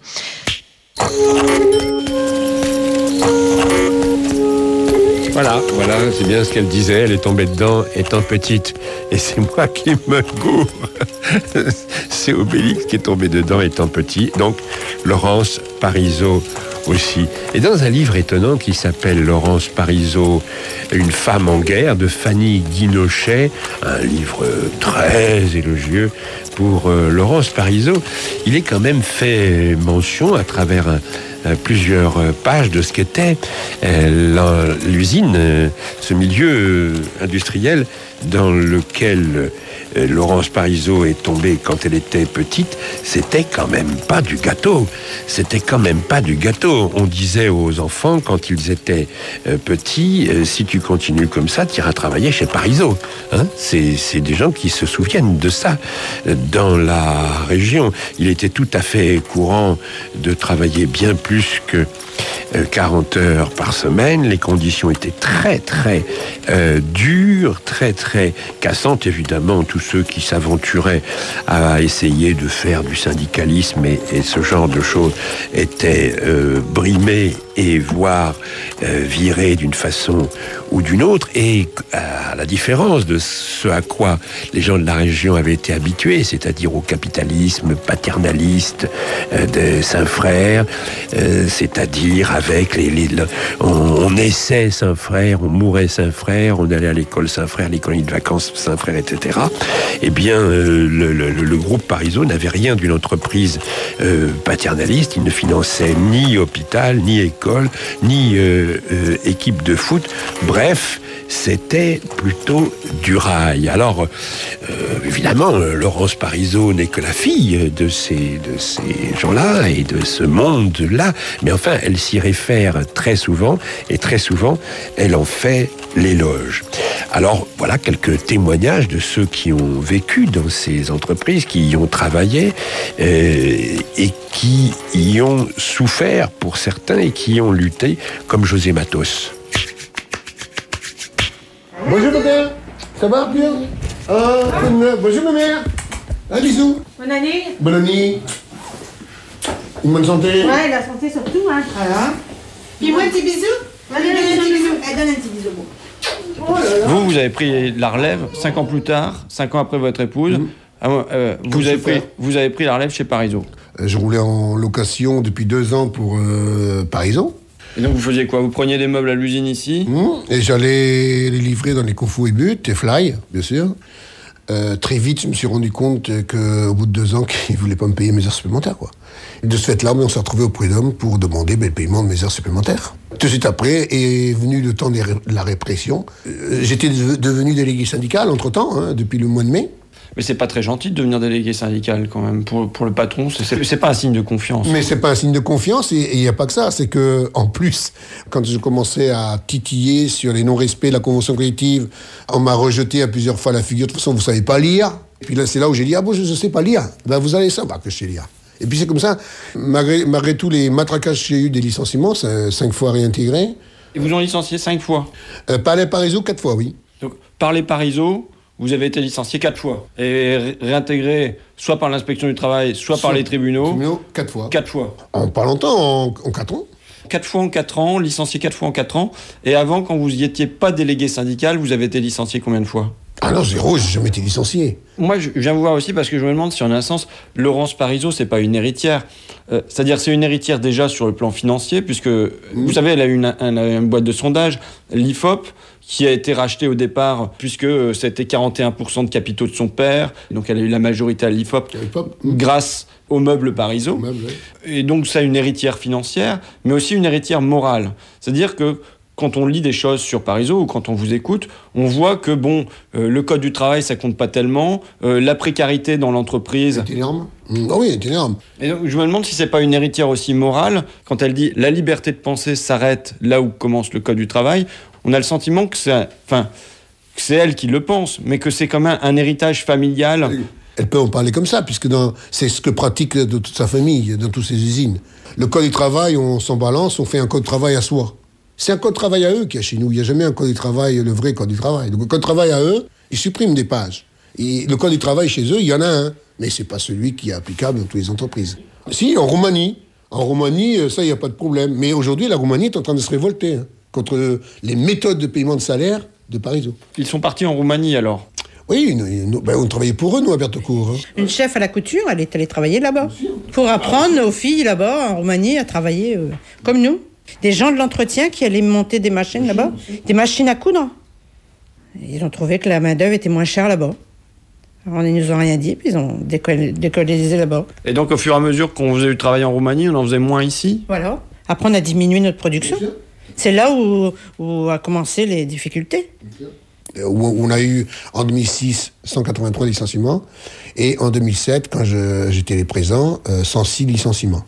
Voilà, c'est bien ce qu'elle disait, elle est tombée dedans étant petite. Et c'est moi qui me gourre. C'est Obélix qui est tombé dedans étant petit. Donc, Laurence Parizeau aussi. Et dans un livre étonnant qui s'appelle Laurence Parizeau, une femme en guerre, de Fanny Guinochet, un livre très élogieux pour Laurence Parizeau, il est quand même fait mention à travers plusieurs pages de ce qu'était l'usine, ce milieu industriel dans lequel Laurence Parizeau est tombée quand elle était petite. C'était quand même pas du gâteau. C'était quand même pas du gâteau. On disait aux enfants quand ils étaient petits, si tu continues comme ça, tu iras travailler chez Parizeau. Hein, c'est des gens qui se souviennent de ça dans la région. Il était tout à fait courant de travailler bien plus que 40 heures par semaine. Les conditions étaient très très dures, très très cassantes. Évidemment, tous ceux qui s'aventuraient à essayer de faire du syndicalisme et ce genre de choses étaient brimés et voire virés d'une façon ou d'une autre. Et à la différence de ce à quoi les gens de la région avaient été habitués, c'est-à-dire au capitalisme paternaliste de Saint-Frère, c'est-à-dire avec avec on naissait Saint-Frère, on mourait Saint-Frère, on allait à l'école Saint-Frère, les colonies de vacances Saint-Frère, etc. Eh bien, le groupe Parisot n'avait rien d'une entreprise paternaliste. Il ne finançait ni hôpital, ni école, ni équipe de foot. Bref, c'était plutôt du rail. Alors, évidemment, Laurence Parisot n'est que la fille de ces gens-là et de ce monde-là, mais enfin, elle s'y réfère très souvent, et très souvent, elle en fait l'éloge. Alors, voilà quelques témoignages de ceux qui ont vécu dans ces entreprises, qui y ont travaillé, et qui y ont souffert pour certains, et qui y ont lutté, comme José Matos. Bonjour papa, ça va bien? Bonjour ma mère. Un bisou. Bonne année. Bonne année. Une bonne santé. Ouais, la santé surtout, hein. Voilà. Puis moi un petit bisou. Donne un petit bisou. Donne un petit bisou. Oh là là. Vous avez pris la relève 5 ans plus tard, 5 ans après votre épouse. Vous avez pris la relève chez Parisot. Je roulais en location depuis 2 ans pour Parisot. Et donc vous faisiez quoi? Vous preniez des meubles à l'usine ici? Et j'allais les livrer dans les Confos et Buts, et Fly, bien sûr. Très vite, je me suis rendu compte qu'au bout de 2 ans, qu'ils ne voulaient pas me payer mes heures supplémentaires, quoi. Et de ce fait-là, on s'est retrouvé au prud'homme pour demander le paiement de mes heures supplémentaires. Tout de suite après est venu le temps de la répression. J'étais devenu délégué syndical entre-temps, depuis le mois de mai. Mais c'est pas très gentil de devenir délégué syndical quand même. Pour le patron, c'est pas un signe de confiance. Mais c'est pas un signe de confiance, et il n'y a pas que ça. C'est que, en plus, quand je commençais à titiller sur les non-respects de la convention collective, on m'a rejeté à plusieurs fois la figure. De toute façon, vous savez pas lire. Et puis là, c'est là où j'ai dit, ah bon, je sais pas lire. Ben, vous allez savoir que je sais lire. Et puis c'est comme ça, malgré tous les matraquages que j'ai eu des licenciements, 5 fois réintégrés. Et vous ont licencié 5 fois? Par les Parisot, 4 fois, oui. Donc, par les Parisot, vous avez été licencié 4 fois. Et réintégré soit par l'inspection du travail, soit par les tribunaux. 4 fois. 4 fois. En pas longtemps, en 4 ans. 4 fois en 4 ans, licencié 4 fois en 4 ans. Et avant, quand vous n'y étiez pas délégué syndical, vous avez été licencié combien de fois? Ah non, 0, j'ai jamais été licencié. Moi, je viens vous voir aussi parce que je me demande si, en un sens, Laurence Parisot, c'est pas une héritière. C'est-à-dire, c'est une héritière déjà sur le plan financier, puisque, vous savez, elle a eu une boîte de sondage, l'IFOP, qui a été rachetée au départ, puisque c'était 41% de capitaux de son père. Donc, elle a eu la majorité à l'IFOP grâce aux meubles Parisot. Et donc, ça, une héritière financière, mais aussi une héritière morale. C'est-à-dire que quand on lit des choses sur Parisot ou quand on vous écoute, on voit que le code du travail, ça compte pas tellement. La précarité dans l'entreprise... C'est énorme. Oui, c'est énorme. Et donc, je me demande si c'est pas une héritière aussi morale. Quand elle dit « la liberté de penser s'arrête là où commence le code du travail », on a le sentiment que c'est elle qui le pense, mais que c'est quand même un héritage familial. Elle peut en parler comme ça, puisque c'est ce que pratique de toute sa famille, dans toutes ses usines. Le code du travail, on s'en balance, on fait un code du travail à soi. C'est un code de travail à eux qu'il y a chez nous. Il n'y a jamais un code du travail, le vrai code du travail. Donc le code du travail à eux, ils suppriment des pages. Et le code du travail chez eux, il y en a un. Mais c'est pas celui qui est applicable dans toutes les entreprises. Si, en Roumanie. En Roumanie, ça, il n'y a pas de problème. Mais aujourd'hui, la Roumanie est en train de se révolter contre les méthodes de paiement de salaire de Parisot. Ils sont partis en Roumanie, alors? Oui, on travaillait pour eux, nous, à Bertaucourt. Une chef à la couture, elle est allée travailler là-bas. Pour apprendre aux filles là-bas, en Roumanie, à travailler comme nous. Des gens de l'entretien qui allaient monter des machines là-bas, des machines à coudre. Ils ont trouvé que la main-d'œuvre était moins chère là-bas. Alors, ils nous ont rien dit, puis ils ont décolonisé là-bas. Et donc, au fur et à mesure qu'on faisait du travail en Roumanie, on en faisait moins ici? Voilà. Après, on a diminué notre production. C'est là où a commencé les difficultés. Où on a eu, en 2006, 183 licenciements, et en 2007, quand j'étais présent, 106 licenciements.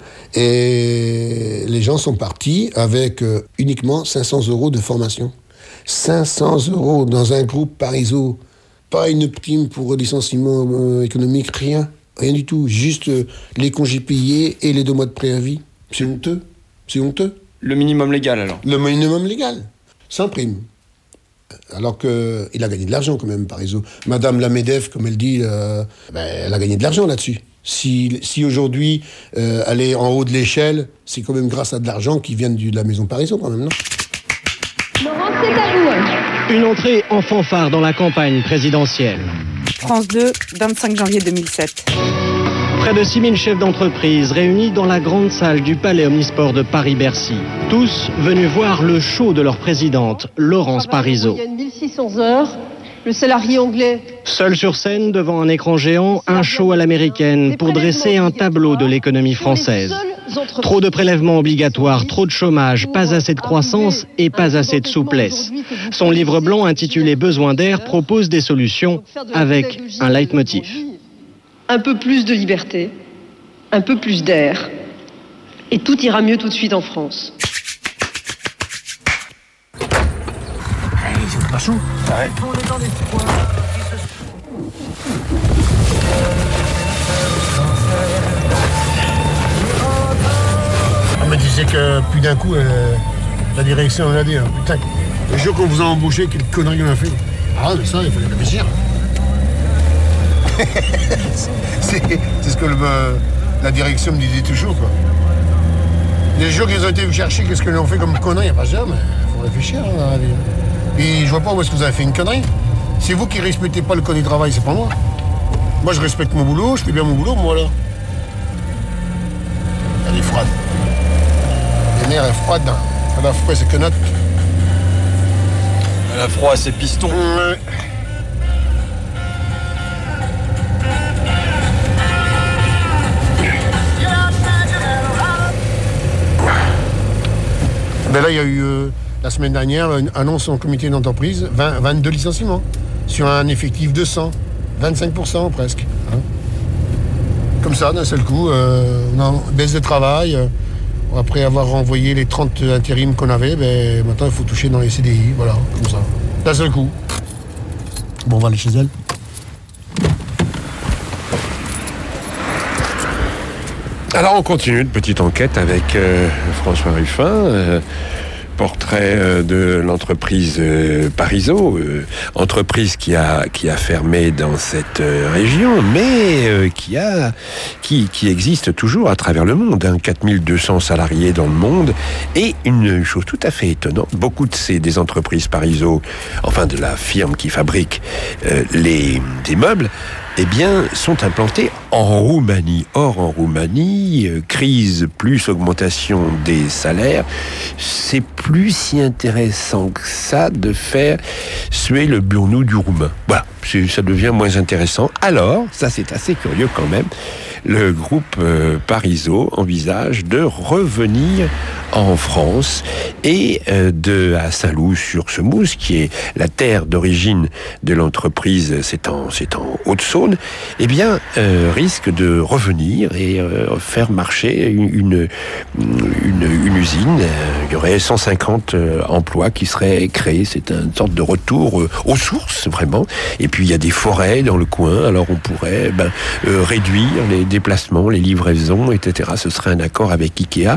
Et les gens sont partis avec uniquement 500 € de formation. 500 € dans un groupe Parisot. Pas une prime pour licenciement économique, rien. Rien du tout. Juste les congés payés et les 2 mois de préavis. C'est honteux. C'est honteux. Le minimum légal, alors? Le minimum légal. Sans prime. Alors qu'il a gagné de l'argent, quand même, Parisot. Madame la MEDEF, comme elle dit, elle a gagné de l'argent là-dessus. Si aujourd'hui, elle est en haut de l'échelle, c'est quand même grâce à de l'argent qui vient de la maison Parisot, quand même, non? Laurence, c'est à vous. Une entrée en fanfare dans la campagne présidentielle. France 2, 25 janvier 2007. Près de 6000 chefs d'entreprise réunis dans la grande salle du Palais Omnisport de Paris-Bercy. Tous venus voir le show de leur présidente, Laurence Parisot. Il y a 1600 heures. Le salarié anglais. Seul sur scène, devant un écran géant, un show à l'américaine pour dresser un tableau de l'économie française. Trop de prélèvements obligatoires, trop de chômage, pas assez de croissance et pas assez de souplesse. Son livre blanc intitulé Besoin d'air propose des solutions avec un leitmotiv. Un peu plus de liberté, un peu plus d'air, et tout ira mieux tout de suite en France. C'est pas chaud. Ouais. Ah, mais tu sais que plus d'un coup, la direction on a dit, putain, le jour qu'on vous a embauché, quelle connerie on a fait. Ah, mais ça, il fallait réfléchir. c'est ce que la direction me disait toujours, quoi. Les jours qu'ils ont été vous chercher, qu'est-ce qu'ils ont fait comme connerie? Pas ça, mais il faut réfléchir dans la vie. Et je vois pas où est-ce que vous avez fait une connerie. C'est vous qui respectez pas le code du travail, c'est pas moi. Moi, je respecte mon boulot, je fais bien mon boulot, moi, là. Elle est froide. Les nerfs, elle est froide. Elle a froid, c'est que note. Elle a froid à ses pistons. Ouais. Ben là, il y a eu, la semaine dernière, une annonce en comité d'entreprise, 22 licenciements, sur un effectif de 100, 25% presque. Hein. Comme ça, d'un seul coup, on a une baisse de travail. Après avoir renvoyé les 30 intérims qu'on avait, ben, maintenant, il faut toucher dans les CDI, voilà, comme ça. D'un seul coup. Bon, on va aller chez elle. Alors on continue une petite enquête avec François Ruffin, portrait de l'entreprise Parisot, entreprise qui a fermé dans cette région, mais qui existe toujours à travers le monde, hein, 4200 salariés dans le monde, et une chose tout à fait étonnante, beaucoup des entreprises Parisot, enfin de la firme qui fabrique des meubles, eh bien, sont implantés en Roumanie. Or, en Roumanie, crise plus augmentation des salaires, c'est plus si intéressant que ça de faire suer le burnou du roumain. Voilà, ça devient moins intéressant. Alors, ça c'est assez curieux quand même, le groupe Parisot envisage de revenir en France et à Saint-Loup-sur-Semouse, qui est la terre d'origine de l'entreprise, c'est en Haute-Saône, eh bien, risque de revenir et faire marcher une usine. Il y aurait 150 emplois qui seraient créés. C'est une sorte de retour aux sources, vraiment. Et puis, il y a des forêts dans le coin. Alors, on pourrait réduire les déplacements, les livraisons, etc. Ce serait un accord avec Ikea.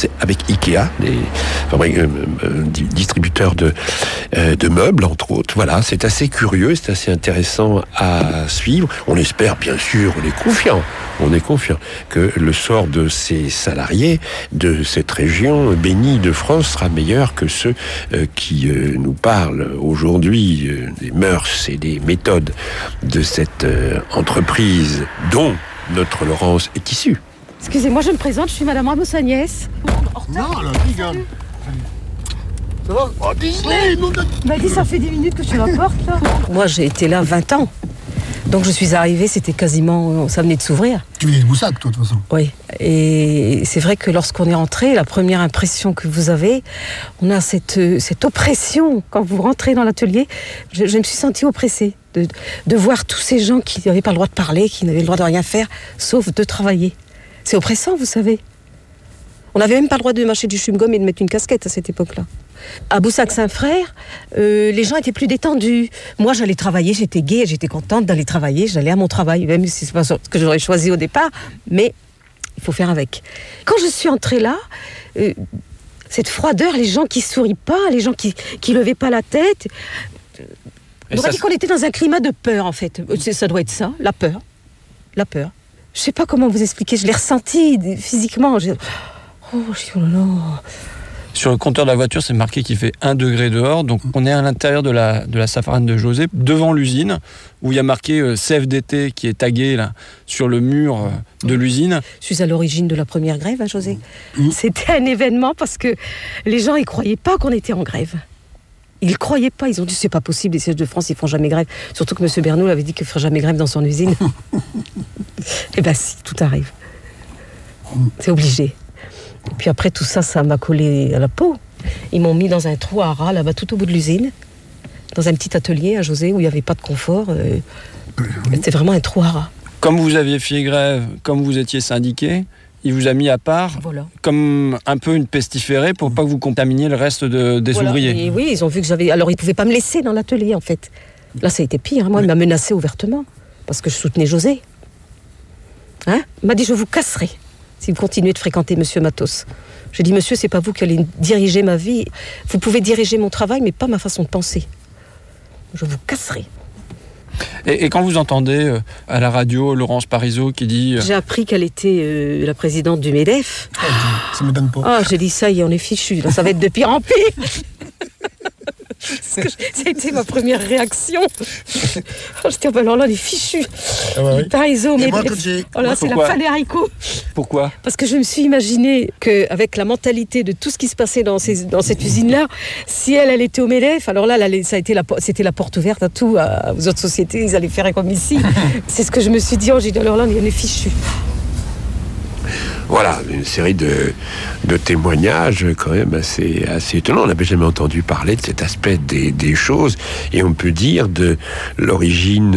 Distributeurs de meubles, entre autres. Voilà, c'est assez curieux, c'est assez intéressant à suivre. On espère, bien sûr, on est confiant que le sort de ces salariés de cette région bénie de France sera meilleur que ceux qui nous parlent aujourd'hui des mœurs et des méthodes de cette entreprise dont notre Laurence est issue. Excusez-moi, je me présente, je suis Madame Ramos-Agnès. Non, là, regarde. Ça va? Oh, Disney, m'a dit, ça fait 10 minutes que tu m'apportes, là. Moi, j'ai été là 20 ans. Donc, je suis arrivée, c'était quasiment... Ça venait de s'ouvrir. Tu venais de Boussac, toi, de toute façon. Oui. Et c'est vrai que lorsqu'on est rentré, la première impression que vous avez, on a cette oppression. Quand vous rentrez dans l'atelier, je me suis sentie oppressée. De voir tous ces gens qui n'avaient pas le droit de parler, qui n'avaient le droit de rien faire, sauf de travailler. C'est oppressant, vous savez. On n'avait même pas le droit de marcher du chewing-gum et de mettre une casquette à cette époque-là. À Boussac-Saint-Frère, les gens étaient plus détendus. Moi, j'allais travailler, j'étais gaie, j'étais contente d'aller travailler, j'allais à mon travail, même si c'est pas ce que j'aurais choisi au départ, mais il faut faire avec. Quand je suis entrée là, cette froideur, les gens qui sourient pas, les gens qui levaient pas la tête, on aurait dit qu'on était dans un climat de peur, en fait. Ça doit être ça, la peur. La peur. Je sais pas comment vous expliquer, je l'ai ressenti physiquement. Oh là là. Sur le compteur de la voiture, c'est marqué qu'il fait 1 degré dehors. Donc on est à l'intérieur de la Safrane de José, devant l'usine, où il y a marqué CFDT qui est tagué là, sur le mur de l'usine. Je suis à l'origine de la première grève, hein, José. C'était un événement parce que les gens ils croyaient pas qu'on était en grève. Ils ne croyaient pas, ils ont dit c'est pas possible, les sièges de France ils font jamais grève. Surtout que M. Bernoul avait dit qu'il ne ferait jamais grève dans son usine. Eh bien si, tout arrive. C'est obligé. Et puis après tout ça, ça m'a collé à la peau. Ils m'ont mis dans un trou à rats là-bas tout au bout de l'usine, dans un petit atelier à José où il n'y avait pas de confort. C'était vraiment un trou à rats. Comme vous aviez fait grève, comme vous étiez syndiqué, il vous a mis à part, comme un peu une pestiférée pour pas que vous contaminiez le reste des ouvriers. Et oui, ils ont vu que j'avais... Alors ils pouvaient pas me laisser dans l'atelier en fait. Là ça a été pire, hein. Moi il m'a menacé ouvertement parce que je soutenais José. Hein, il m'a dit je vous casserai si vous continuez de fréquenter Monsieur Matos. J'ai dit monsieur, c'est pas vous qui allez diriger ma vie. Vous pouvez diriger mon travail mais pas ma façon de penser. Je vous casserai. Et quand vous entendez à la radio Laurence Parisot qui dit... J'ai appris qu'elle était la présidente du MEDEF. Ça me donne pas. Ah, j'ai dit ça y est, on est fichu. Là, ça va être de pire en pire. Ça a été ma première réaction. Je dis, alors là, on est fichu. Parisot, MEDEF. Oh là, c'est la fin des haricots. Pourquoi ? Parce que je me suis imaginé qu'avec la mentalité de tout ce qui se passait dans cette usine-là, si elle était au MEDEF, alors là, c'était la porte ouverte à tout, aux autres sociétés, ils allaient faire comme ici. C'est ce que je me suis dit, j'ai dit, alors là, on est fichu. Voilà, une série de témoignages quand même assez étonnants. On n'avait jamais entendu parler de cet aspect des choses, et on peut dire de l'origine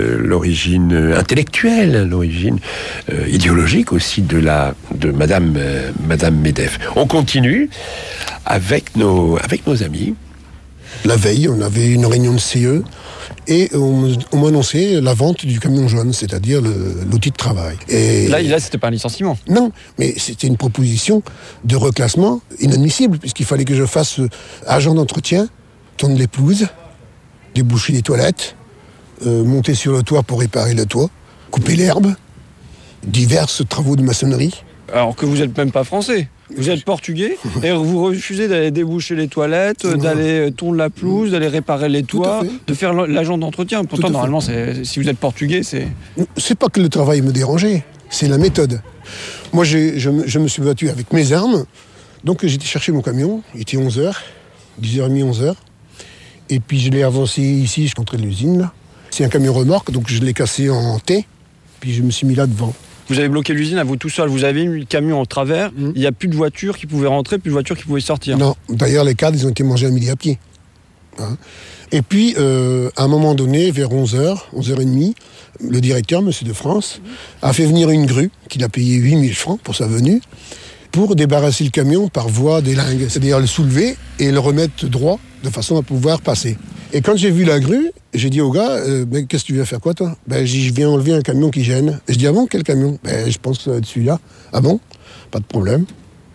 intellectuelle, l'origine idéologique aussi de Madame Medef. On continue avec nos amis. La veille, on avait une réunion de CE et on m'a annoncé la vente du camion jaune, c'est-à-dire l'outil de travail. Et là, c'était pas un licenciement. Non, mais c'était une proposition de reclassement inadmissible, puisqu'il fallait que je fasse agent d'entretien, tondre les pelouses, déboucher les toilettes, monter sur le toit pour réparer le toit, couper l'herbe, divers travaux de maçonnerie. Alors que vous n'êtes même pas français. Vous êtes portugais et vous refusez d'aller déboucher les toilettes, d'aller tondre la pelouse, d'aller réparer les toits, de faire l'agent d'entretien. Pourtant, normalement, si vous êtes portugais, c'est... C'est pas que le travail me dérangeait, c'est la méthode. Moi, je me suis battu avec mes armes. Donc, j'étais chercher mon camion. Il était 11h, 10h30, 11h. Et puis, je l'ai avancé ici, je suis entré de l'usine, là. C'est un camion remorque, donc je l'ai cassé en T. Puis, je me suis mis là devant. Vous avez bloqué l'usine à vous tout seul, vous avez mis le camion en travers, il n'y a plus de voitures qui pouvaient rentrer, plus de voitures qui pouvaient sortir. Non, d'ailleurs les cadres, ils ont été mangés à midi à pied. Hein. Et puis, à un moment donné, vers 11h, 11h30, le directeur, monsieur de France, a fait venir une grue, qu'il a payé 8000 francs pour sa venue, pour débarrasser le camion par voie d'élingue, c'est-à-dire le soulever et le remettre droit, de façon à pouvoir passer. Et quand j'ai vu la grue, j'ai dit au gars, mais qu'est-ce que tu viens faire quoi toi ? Je viens enlever un camion qui gêne. Je dis, ah bon, quel camion ? Je pense que ça va être celui-là. Ah bon ? Pas de problème.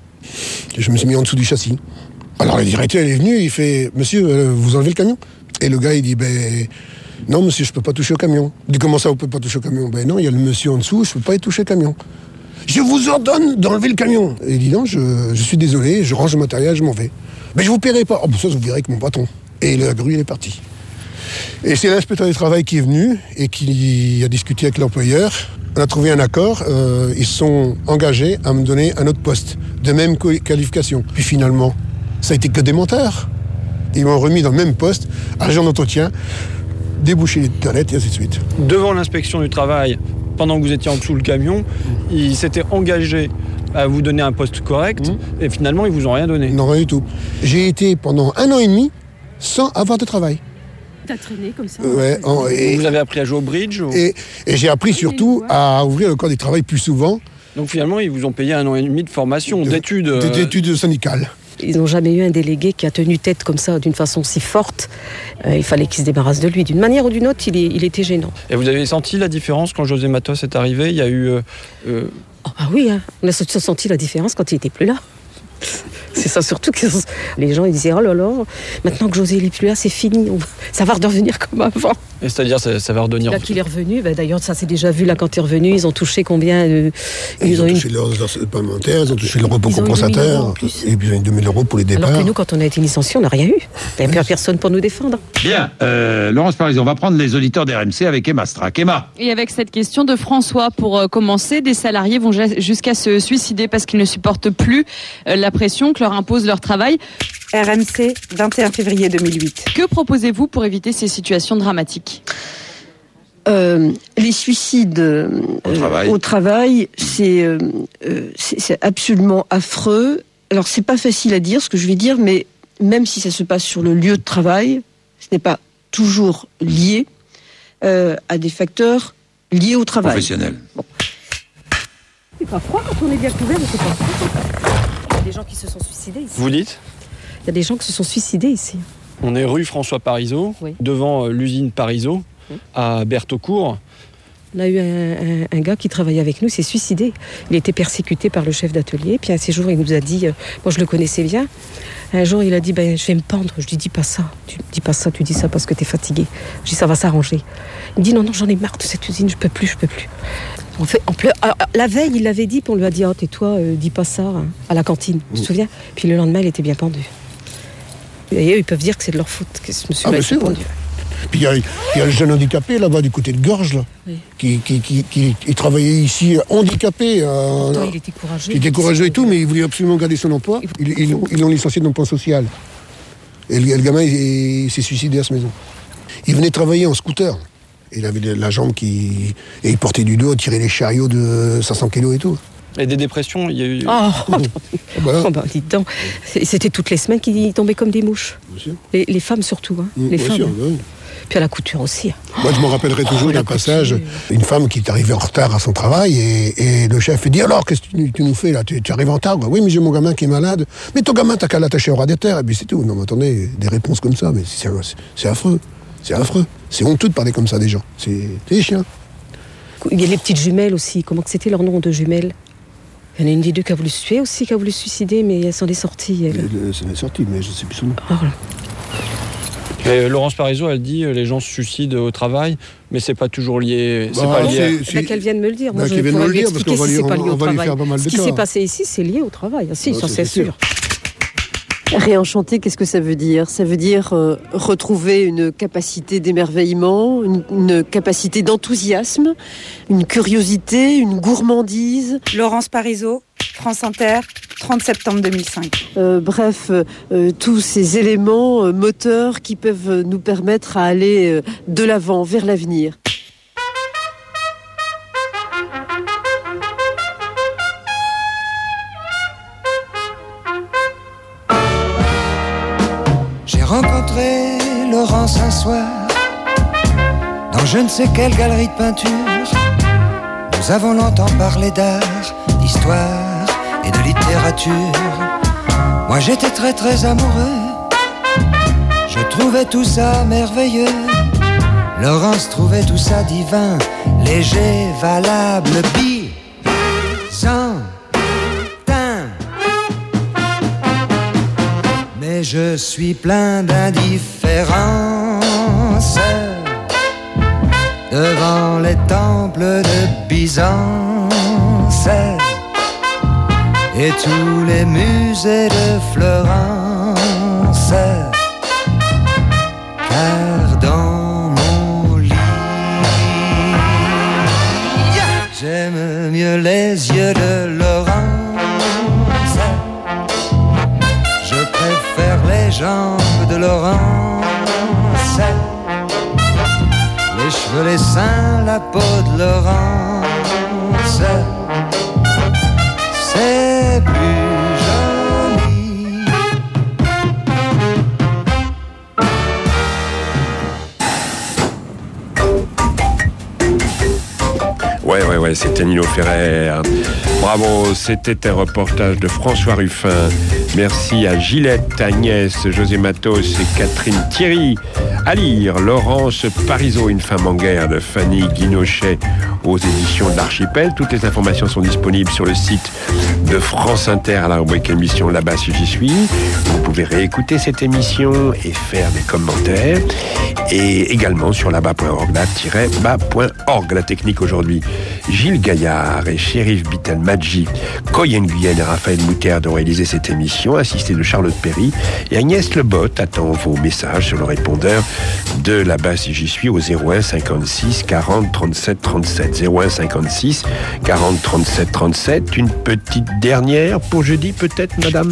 Et je me suis mis en dessous du châssis. Alors le directeur il est venu, il fait, monsieur, vous enlevez le camion ? Et le gars il dit, non monsieur, je peux pas toucher au camion. Il dit, comment ça vous pouvez pas toucher au camion ? Non, il y a le monsieur en dessous, je peux pas y toucher au camion. Je vous ordonne d'enlever le camion. Et il dit, non, je suis désolé, je range le matériel, je m'en vais. Mais je vous paierai pas. Oh, ça vous verrez avec mon patron. Et la grue, elle est partie. Et c'est l'inspecteur du travail qui est venu et qui a discuté avec l'employeur. On a trouvé un accord. Ils sont engagés à me donner un autre poste, de même qualification. Puis finalement, ça a été que des menteurs. Ils m'ont remis dans le même poste, agent d'entretien, déboucher les toilettes et ainsi de suite. Devant l'inspection du travail, pendant que vous étiez en dessous le camion, ils s'étaient engagés à vous donner un poste correct et finalement, ils vous ont rien donné. Non, rien du tout. J'ai été pendant 1 an et demi sans avoir de travail. T'as traîné comme ça. Ouais, vous avez appris à jouer au bridge et j'ai appris surtout à ouvrir le corps du travail plus souvent. Donc finalement, ils vous ont payé 1 an et demi de formation, d'études. D'études syndicales. Ils n'ont jamais eu un délégué qui a tenu tête comme ça, d'une façon si forte. Il fallait qu'ils se débarrassent de lui. D'une manière ou d'une autre, il était gênant. Et vous avez senti la différence quand José Matos est arrivé ? Il y a eu... Ah oui, hein. On a senti la différence quand il n'était plus là. C'est ça surtout que les gens ils disaient oh là là, maintenant que José n'est plus là, c'est fini, ça va redevenir comme avant. Et c'est-à-dire ça va redevenir. Là qu'il est revenu, d'ailleurs ça c'est déjà vu là quand il est revenu, ils ont touché combien ils ont touché leurs supplémentaires, ils ont touché le repos compensateur, et puis ils ont 2000 € pour les départs. Alors que nous quand on a été licenciés, on n'a rien eu. Il n'y a personne pour nous défendre. Bien, Laurence Parisot, on va prendre les auditeurs d'RMC avec Emma Strack. Emma. Et avec cette question de François, pour commencer, des salariés vont jusqu'à se suicider parce qu'ils ne supportent plus la pression que leur impose leur travail. RMC, 21 février 2008. Que proposez-vous pour éviter ces situations dramatiques ? Les suicides au travail, c'est absolument affreux. Alors, c'est pas facile à dire ce que je vais dire, mais même si ça se passe sur le lieu de travail, ce n'est pas toujours lié à des facteurs liés au travail. Professionnel. Bon. C'est pas froid quand on est bien couvert, mais c'est pas froid. Il y a des gens qui se sont suicidés ici. Vous dites ? Il y a des gens qui se sont suicidés ici. On est rue François Parisot, devant l'usine Parisot, à Bertaucourt. On a eu un gars qui travaillait avec nous, s'est suicidé. Il a été persécuté par le chef d'atelier. Puis un séjour, il nous a dit, moi je le connaissais bien, un jour il a dit, je vais me pendre. Je lui dis pas ça, tu dis pas ça, tu dis ça parce que t'es fatigué. Je dis ça va s'arranger. Il me dit non, j'en ai marre de cette usine, je peux plus. En fait, la veille, il l'avait dit, puis on lui a dit, tais-toi, dis pas ça, hein, à la cantine, tu te souviens ? Puis le lendemain, il était bien pendu. Et eux, ils peuvent dire que c'est de leur faute que ce monsieur-là est pendu. Puis il y a le jeune handicapé là-bas du côté de Gorge là, qui travaillait ici handicapé. Il était courageux. Il était courageux et tout, mais il voulait absolument garder son emploi. Ils l'ont licencié de l'emploi social. Et le gamin il s'est suicidé à cette maison. Il venait travailler en scooter. Il avait la jambe et il portait du dos, tirait les chariots de 500 kilos et tout. Et des dépressions, il y a eu... dis donc. C'était toutes les semaines qu'il tombait comme des mouches. Les femmes surtout, hein. Les femmes. Sûr, oui. Puis à la couture aussi. Moi, je me rappellerai toujours d'un passage, une femme qui est arrivée en retard à son travail et le chef dit alors, qu'est-ce que tu nous fais là, tu arrives en retard? Oui, mais j'ai mon gamin qui est malade. Mais ton gamin, t'as qu'à l'attacher au radiateur et puis c'est tout. Non, mais attendez, des réponses comme ça, mais c'est affreux. C'est affreux. C'est honteux de parler comme ça des gens. C'est des chiens. Il y a les petites jumelles aussi. Comment que c'était leur nom de jumelles? Il y en a une des deux qui a voulu se tuer aussi, qui a voulu se suicider, mais elle s'en est sortie. Elle s'en est sortie, mais je ne sais plus son nom. Et Laurence Parisot, elle dit les gens se suicident au travail, mais c'est pas toujours lié. C'est pas lié. Qu'elle vienne me le dire. Moi, je pourrais lui expliquer si c'est pas lié au travail. Ce qui s'est passé ici, c'est lié au travail. Si, ça c'est sûr. Réenchanter, qu'est-ce que ça veut dire ? Ça veut dire retrouver une capacité d'émerveillement, une capacité d'enthousiasme, une curiosité, une gourmandise. Laurence Parisot, France Inter, 30 septembre 2005. Bref, tous ces éléments moteurs qui peuvent nous permettre à aller de l'avant, vers l'avenir. J'ai rencontré Laurence un soir dans je ne sais quelle galerie de peinture. Nous avons longtemps parlé d'art, d'histoire et de littérature. Moi j'étais très très amoureux, je trouvais tout ça merveilleux. Laurence trouvait tout ça divin, léger, valable, byzantin. Mais je suis plein d'indifférence devant les temples de Byzance et tous les musées de Florence. Car dans mon lit, j'aime mieux les yeux de Laurence. Je préfère les jambes de Laurence, les cheveux, les seins, la peau de Laurence. C'est plus joli. Ouais, c'était Nino Ferrer. Bravo, c'était un reportage de François Ruffin. Merci à Gillette, Agnès, José Matos et Catherine Thierry. À lire, Laurence Parisot, Une femme en guerre de Fanny Guinochet aux éditions de l'Archipel. Toutes les informations sont disponibles sur le site de France Inter à la rubrique émission Là-bas si j'y suis. Vous pouvez réécouter cette émission et faire des commentaires. Et également sur là-bas.org, là-bas.org. La technique aujourd'hui, Gilles Gaillard et Chérif Bittelmadji, Koyen Guyenne et Raphaël Mouterde ont réalisé cette émission, assisté de Charlotte Perry et Agnès Lebotte attend vos messages sur le répondeur de Là-bas si j'y suis au 01 56 40 37 37. 01 56 40 37 37. Une petite dernière pour jeudi peut-être, madame?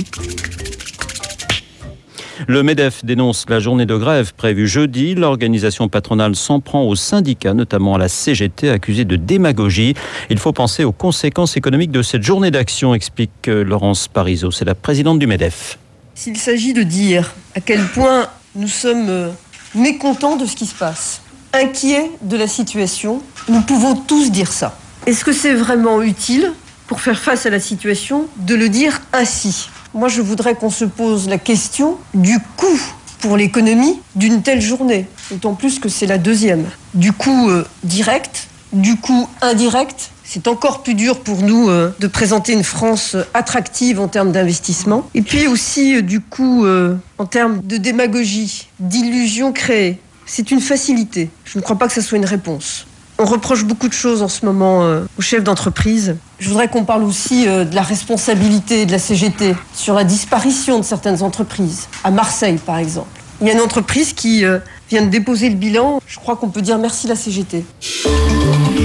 Le MEDEF dénonce la journée de grève prévue jeudi. L'organisation patronale s'en prend aux syndicats, notamment à la CGT, accusée de démagogie. Il faut penser aux conséquences économiques de cette journée d'action, explique Laurence Parisot. C'est la présidente du MEDEF. S'il s'agit de dire à quel point nous sommes mécontents de ce qui se passe, inquiets de la situation, nous pouvons tous dire ça. Est-ce que c'est vraiment utile, pour faire face à la situation, de le dire ainsi ? Moi, je voudrais qu'on se pose la question du coût pour l'économie d'une telle journée. D'autant plus que c'est la deuxième. Du coût direct, du coût indirect. C'est encore plus dur pour nous de présenter une France attractive en termes d'investissement. Et puis aussi du coût en termes de démagogie, d'illusions créées. C'est une facilité. Je ne crois pas que ça soit une réponse. On reproche beaucoup de choses en ce moment aux chefs d'entreprise. Je voudrais qu'on parle aussi de la responsabilité de la CGT sur la disparition de certaines entreprises. À Marseille, par exemple. Il y a une entreprise qui vient de déposer le bilan. Je crois qu'on peut dire merci la CGT.